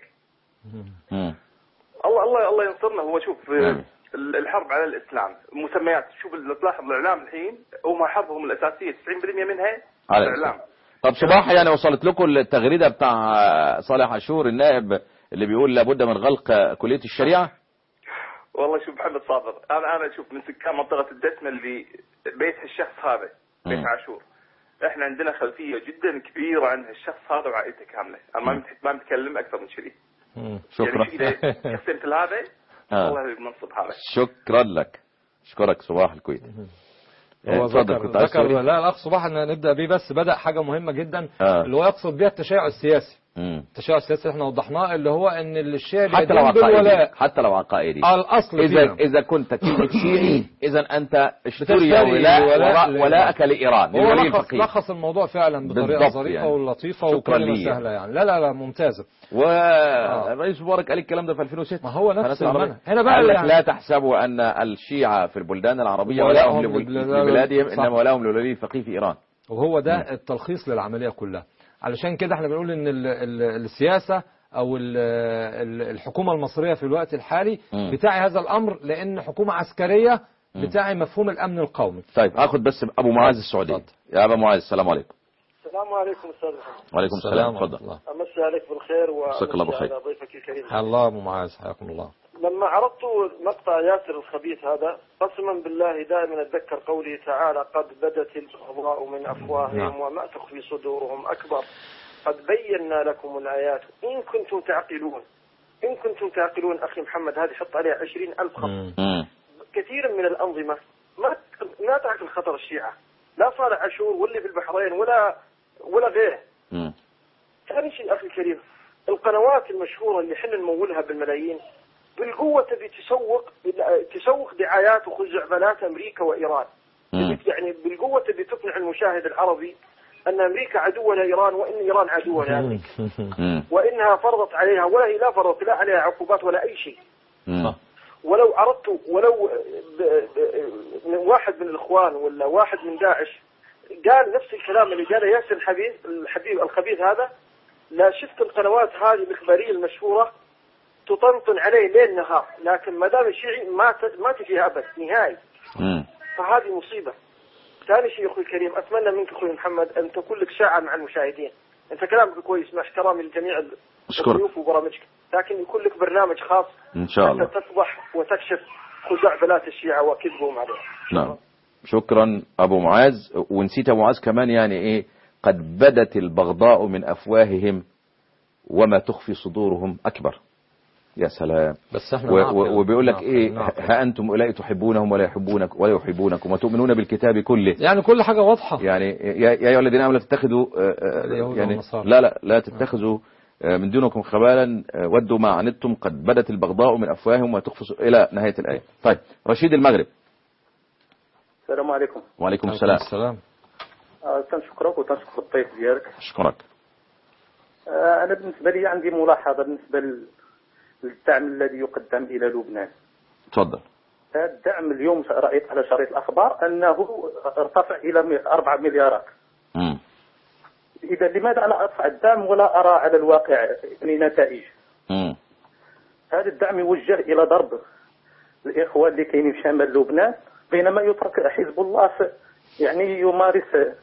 الله ينصرنا. هو شوف الحرب على الاسلام مسميات. شوف تلاحظ الاعلام الحين هم حربهم الاساسيه 90% منها على الاعلام. طب صباح، يعني وصلت لكم التغريده بتاع صالح عاشور النائب اللي بيقول لابد من غلق كليه الشريعه؟ والله شوف محمد صابر، انا اشوف من سكان منطقه الدسمه اللي بيت الشخص هذا بيت عاشور، احنا عندنا خلفيه جدا كبيره عن الشخص هذا وعائلته كامله. انا ما متكلم اكثر من شيء. شكرا. يعني قسمت هذا والله المنصب هذا. شكرا لك. اشكرك صباح الكويت. هو ذكر لا الاخ صباح ان نبدا بيه، بس بدا حاجه مهمه جدا اللي هو يقصد بها التشيع السياسي. التشيع السياسي احنا وضحناه اللي هو ان الشيعي حتى لو عقائدي الاصل اذا كنت كلمه شيعي اذا انت اشتري ولاءك لايران. هو لخص الموضوع فعلا بطريقه ظريفه يعني. ولطيفه وكلمه سهله يعني. لا ممتازه. والرئيس مبارك قال الكلام ده في 2006. ما هو نفس المعنى هنا بقى يعني. لا تحسبوا ان الشيعة في البلدان العربيه ولاهم لبلادهم، انما ولاهم لولي الفقيه في ايران. وهو ده التلخيص للعمليه كلها. علشان كده احنا بنقول ان السياسة او الحكومة المصرية في الوقت الحالي بتاعي هذا الامر، لان حكومة عسكرية بتاعي مفهوم الامن القومي. طيب هاخد بس ابو معاذ السعودي. يا ابو معاذ السلام عليكم. السلام عليكم استاذ. وعليكم السلام. اتفضل. امسي عليك بالخير مساك الله بالخير. على ضيفك الكريم. الله ابو معاذ حياكم الله. لما عرضت مقطع ياسر الخبيث هذا قسما بالله دائما أتذكر قوله تعالى قد بدت البغضاء من أفواههم وما تخفي صدورهم أكبر قد بينا لكم الآيات إن كنتم تعقلون. إن كنتم تعقلون أخي محمد هذه حط عليها 20,000 خط. كثير من الأنظمة ما تعقل خطر الشيعة، لا صالح عاشور واللي في البحرين ولا غيره. ثاني شيء أخي الكريم، القنوات المشهورة اللي حنا نمولها بالملايين بالقوة تبي تسوق دعايات وخزعبلات أمريكا وإيران. يعني بالقوة تبي تقنع المشاهد العربي أن أمريكا عدوة لإيران وإن إيران عدوة لأمريكا وإنها فرضت عليها ولا هي لا فرضت لا عليها عقوبات ولا أي شيء. ولو واحد من الإخوان ولا واحد من داعش قال نفس الكلام اللي قاله ياسر الحبيب الخبيث هذا، لا شفت القنوات هذه الإخبارية المشهورة تطنطن عليه ليل نهار، لكن ما دام الشيعي ما تجيها أبد نهائي. فهذه مصيبة. ثاني شيء أخوي الكريم، أتمنى منك أخوي محمد أن تكون لك ساعة مع المشاهدين. أنت كلامك كويس مع احترامي لجميع الضيوف وبرامجك، لكن يكون لك برنامج خاص إن شاء الله تفضح وتكشف خزعبلات الشيعة وكذبهم عليها. نعم شكرا أبو معاذ. ونسيت أبو معاذ كمان يعني إيه قد بدت البغضاء من أفواههم وما تخفي صدورهم أكبر. يا سلام. بس احنا وبيقول لك ايه ها انتم اولئك تحبونهم ولا يحبونكم وتؤمنون بالكتاب كله. يعني كل حاجه واضحه. يعني يا ايها الذين امنوا لا تتخذوا يعني لا تتخذوا من دونكم خبالا ودوا ما عنتم قد بدت البغضاء من افواههم وتخفي الى نهايه الايه. طيب رشيد المغرب. السلام عليكم. وعليكم السلام. تنشكرك وتنشكر الضيف ديالك. اشكرك. انا بالنسبه لي عندي ملاحظه بالنسبه الدعم الذي يقدم إلى لبنان. تفضل. الدعم اليوم رأيت على شريط الأخبار أنه ارتفع إلى 4 مليارات. إذا لماذا أنا أرفع الدعم ولا أرى على الواقع نتائج؟ هذا الدعم يوجه إلى ضرب الإخوان اللي كاينين في شمال لبنان، بينما يترك حزب الله يعني يمارس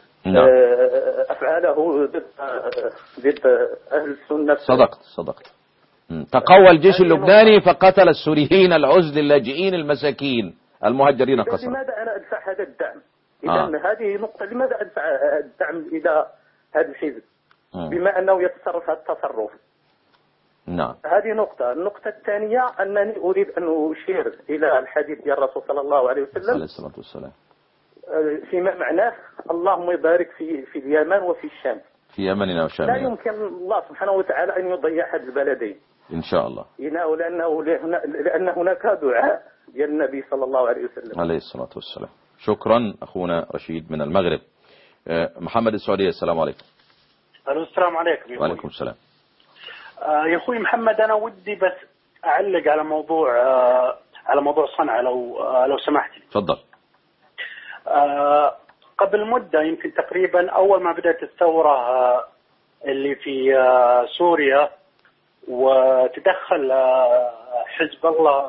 أفعاله ضد أهل السنة. صدقت. تقوى الجيش اللبناني فقتل السوريين العزل اللاجئين المساكين المهجرين قسرا. لماذا أنا أدفع هذا الدعم؟ إذا هذه نقطة، لماذا أدفع الدعم إلى هذا الحزب بما أنه يتصرف هذا التصرف؟ نعم. هذه نقطة. النقطة الثانية أنني أريد أن أشير إلى الحديث ديال الرسول صلى الله عليه وسلم عليه الصلاة والسلام فيما معناه اللهم يبارك في اليمن وفي الشام. في يمننا وشام. لا يمكن الله سبحانه وتعالى أن يضيع هذه البلدين إن شاء الله. لأن هناك دعاء ديال النبي صلى الله عليه وسلم عليه الصلاة والسلام. شكرا أخونا رشيد من المغرب. محمد السعودية. السلام عليكم. السلام عليكم. وعليكم السلام. يا أخوي محمد أنا ودي بس أعلق على موضوع صنعاء لو سمحت لي. تفضل. قبل مدة يمكن تقريبا أول ما بدأت الثورة اللي في سوريا وتدخل حزب الله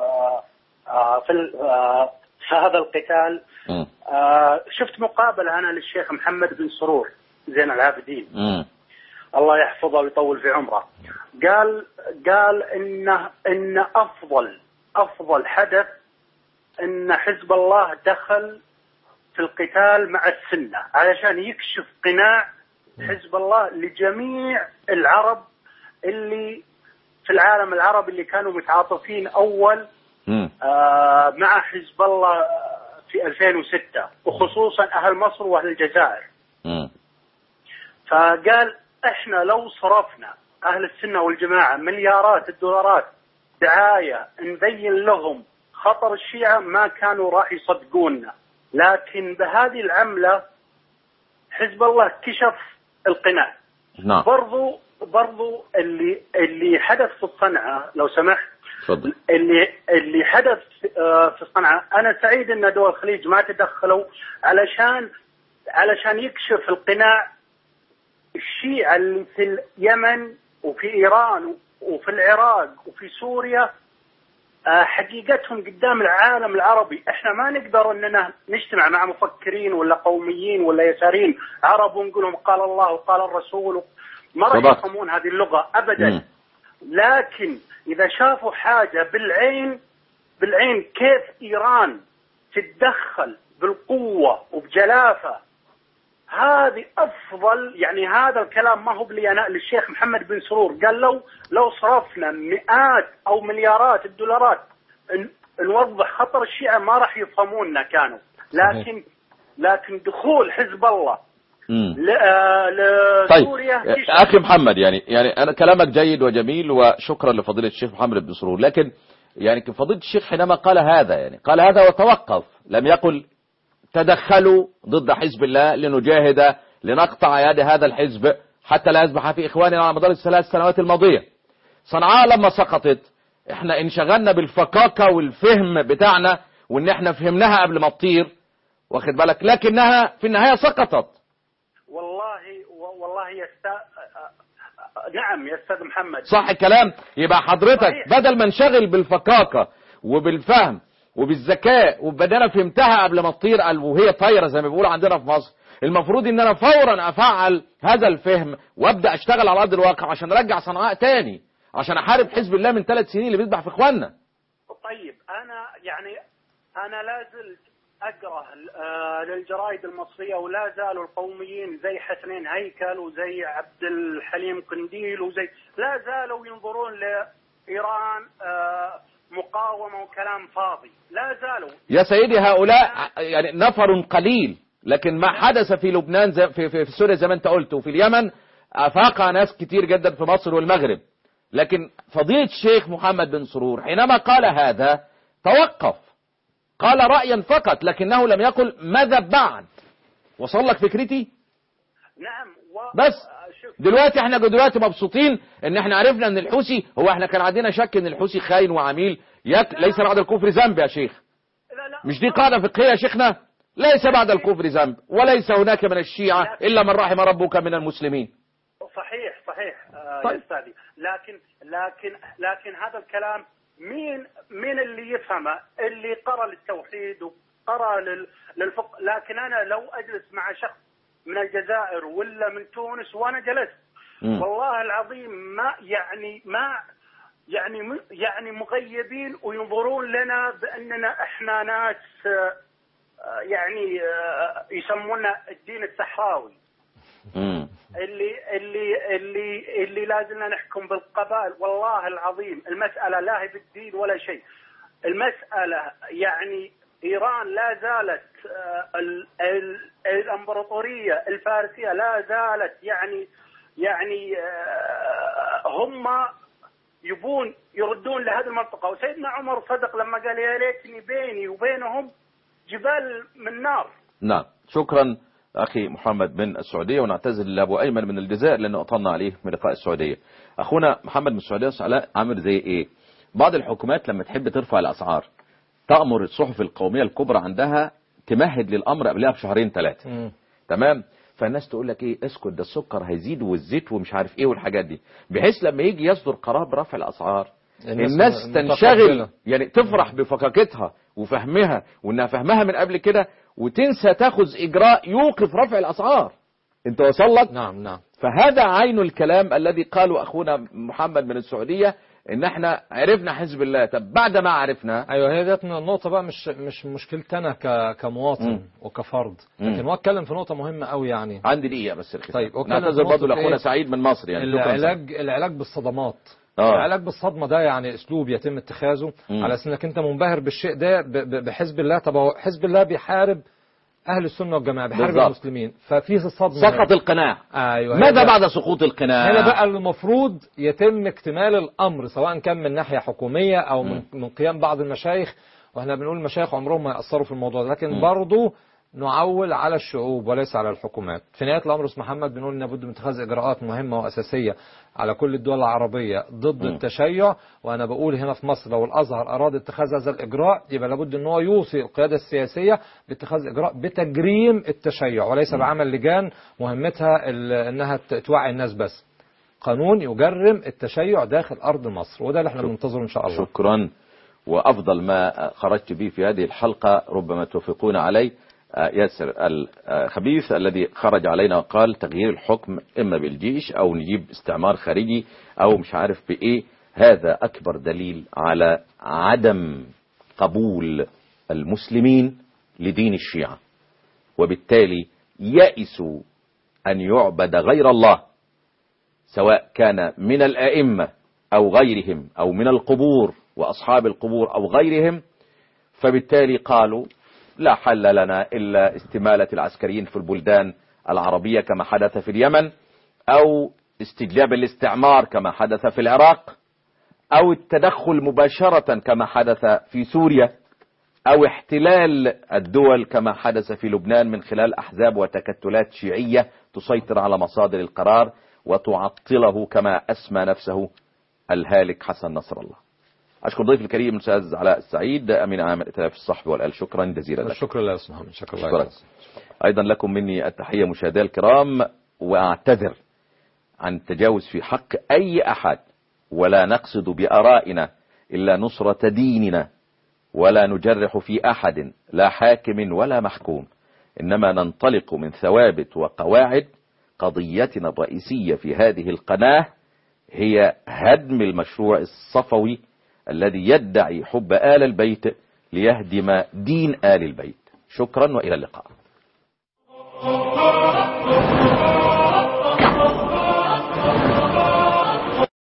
في هذا القتال، شفت مقابلة أنا للشيخ محمد بن سرور زين العابدين الله يحفظه ويطول في عمره. قال إن أفضل حدث إن حزب الله دخل في القتال مع السنة علشان يكشف قناع حزب الله لجميع العرب اللي في العالم العربي اللي كانوا متعاطفين أول مع حزب الله في 2006 وخصوصا أهل مصر وأهل الجزائر. فقال إحنا لو صرفنا أهل السنة والجماعة مليارات الدولارات دعاية نبين لهم خطر الشيعة ما كانوا راح يصدقوننا، لكن بهذه العملة حزب الله كشف القناع. نعم. برضو اللي حدث في صنعاء لو سمحت. تفضل. اللي حدث في صنعاء أنا سعيد أن دول الخليج ما تدخلوا علشان يكشف القناع الشيعة اللي في اليمن وفي إيران وفي العراق وفي سوريا حقيقتهم قدام العالم العربي. احنا ما نقدر اننا نجتمع مع مفكرين ولا قوميين ولا يساريين عرب ونقول لهم قال الله وقال الرسول، ما راح يفهمون هذه اللغة ابدا. لكن إذا شافوا حاجة بالعين كيف إيران تتدخل بالقوة وبجلافة، هذه أفضل. يعني هذا الكلام ما هو بلي أنا، للشيخ محمد بن سرور، قال لو صرفنا مئات أو مليارات الدولارات نوضح خطر الشيعة ما راح يفهموننا كانوا. لكن دخول حزب الله لسوريا. طيب أخي محمد، يعني أنا كلامك جيد وجميل وشكرا لفضيلة الشيخ محمد بن سرور، لكن يعني فضيلة الشيخ حينما قال هذا، يعني قال هذا وتوقف، لم يقل تدخلوا ضد حزب الله لنجاهد لنقطع يد هذا الحزب حتى لا يصبح في إخواننا على مدار ال3 سنوات الماضية. صنعاء لما سقطت احنا انشغلنا بالفكاكة والفهم بتاعنا، وان احنا فهمناها قبل ما تطير، واخد بالك، لكنها في النهاية سقطت. والله نعم يا أستاذ محمد، صح الكلام. يبقى حضرتك صحيح. بدل ما نشغل بالفكاكة وبالفهم وبالذكاء وبدأنا فهمتها قبل ما تطير وهي طايرة زي ما بيقولوا عندنا في مصر، المفروض ان انا فورا افعل هذا الفهم وابدأ اشتغل على ارض الواقع عشان ارجع صنعاء تاني، عشان احارب حزب الله من 3 سنين اللي بيذبح في اخواننا. طيب انا لا زلت اقرا للجرائد المصريه، ولا زالوا القوميين زي حسنين هيكل وزي عبد الحليم قنديل لا زالوا ينظرون لايران مقاومه وكلام فاضي، لا زالوا. يا سيدي هؤلاء يعني نفر قليل، لكن ما حدث في لبنان في سوريا زي ما انت قلت، وفي اليمن افاق ناس كتير جدا في مصر والمغرب. لكن فضيلة الشيخ محمد بن سرور حينما قال هذا توقف، قال رأيا فقط، لكنه لم يقل ماذا بعد. وصل لك فكرتي؟ نعم. بس دلوقتي احنا مبسوطين ان احنا عرفنا ان الحوثي، هو احنا كان عندنا شك ان الحوثي خاين وعميل، ليس بعد الكفر ذنب يا شيخ. مش دي قاعدة فقهية يا شيخنا؟ ليس بعد الكفر ذنب، وليس هناك من الشيعة الا من رحم ربك من المسلمين. صحيح يا أستاذي، لكن هذا الكلام مين اللي يفهمه؟ اللي قرأ للتوحيد وقرأ للفقه. لكن أنا لو أجلس مع شخص من الجزائر ولا من تونس وأنا جلست والله العظيم ما يعني مغيبين وينظرون لنا بأننا إحنا ناس يعني يسمونا الدين الصحراوي، اللي لازلنا نحكم بالقبائل. والله العظيم المسألة لا هي بالدين ولا شيء، المسألة يعني إيران لا زالت الإمبراطورية الفارسية لا زالت يعني هم يبون يردون لهذه المنطقة. وسيدنا عمر صدق لما قال يا ليتني بيني وبينهم جبال من نار. نعم، شكرا أخي محمد من السعودية، ونعتذر لأبو أيمن من الجزائر لأنه أطلنا عليه من لقاء السعودية. أخونا محمد من السعودية عامل زي إيه؟ بعض الحكومات لما تحب ترفع الأسعار تأمر الصحف القومية الكبرى عندها تمهد للأمر قبلها ب2 3 شهور. تمام؟ فالناس تقول لك إيه، اسكت ده السكر هيزيد والزيت ومش عارف إيه والحاجات دي، بحيث لما يجي يصدر قرار برفع الأسعار الناس تنشغل، يعني تفرح بفكاكتها وفهمها وانها فهمها من قبل كده، وتنسى تاخذ اجراء يوقف رفع الاسعار. انت وصل لك؟ نعم. فهذا عين الكلام الذي قاله اخونا محمد من السعودية، ان احنا عرفنا حزب الله. طب بعد ما عرفنا، ايوه هي ديت النقطة بقى، مش مشكلتنا كمواطن وكفرد، لكن هو اتكلم في نقطة مهمة قوي. يعني عندي دقيقة بس الختام. طيب نعتذر برضه لاخونا سعيد من مصر. يعني العلاج بالصدمات. العلاج بالصدمة ده يعني اسلوب يتم اتخاذه على اساس انك انت منبهر بالشيء ده بحزب الله. طب هو حزب الله بيحارب اهل السنة والجماعة، بيحارب المسلمين، ففي صدمة. سقط القناع. ايوه. ماذا بعد سقوط القناع؟ هنا بقى المفروض يتم اكتمال الامر، سواء كان من ناحية حكومية او من قيام بعض المشايخ، واحنا بنقول المشايخ عمرهم ما يأثروا في الموضوع ده، لكن برضو نعول على الشعوب وليس على الحكومات. في نهاية الأمر أستاذ محمد بنقول إن لابد من اتخاذ إجراءات مهمة وأساسية على كل الدول العربية ضد التشيع. وأنا بقول هنا في مصر لو الأزهر أراد اتخاذ هذا الإجراء يبقى لابد إن هو يوصي القيادة السياسية باتخاذ إجراء بتجريم التشيع، وليس بعمل لجان مهمتها إنها توعي الناس بس. قانون يجرم التشيع داخل أرض مصر، وده اللي احنا بننتظره إن شاء الله. شكرا. وأفضل ما خرجت به في هذه الحلقة ربما توافقون عليه ياسر الخبيث الذي خرج علينا وقال تغيير الحكم إما بالجيش أو نجيب استعمار خارجي أو مش عارف بإيه، هذا أكبر دليل على عدم قبول المسلمين لدين الشيعة، وبالتالي يئسوا أن يعبد غير الله، سواء كان من الأئمة أو غيرهم أو من القبور وأصحاب القبور أو غيرهم. فبالتالي قالوا لا حل لنا إلا استمالة العسكريين في البلدان العربية كما حدث في اليمن، أو استجلاب الاستعمار كما حدث في العراق، أو التدخل مباشرة كما حدث في سوريا، أو احتلال الدول كما حدث في لبنان من خلال أحزاب وتكتلات شيعية تسيطر على مصادر القرار وتعطله كما أسمى نفسه الهالك حسن نصر الله. أشكر ضيف الكريم الأستاذ علاء السعيد أمين عام ائتلاف الصحب والآل، شكرا جزيلا لك. شكرا لله سبحانه. شكرا. أيضا لكم مني التحية مشاهدينا الكرام، وأعتذر عن التجاوز في حق أي أحد، ولا نقصد بآرائنا إلا نصرة ديننا، ولا نجرح في أحد لا حاكم ولا محكوم، إنما ننطلق من ثوابت وقواعد. قضيتنا الرئيسية في هذه القناة هي هدم المشروع الصفوي الذي يدعي حب آل البيت ليهدم دين آل البيت. شكرا وإلى اللقاء.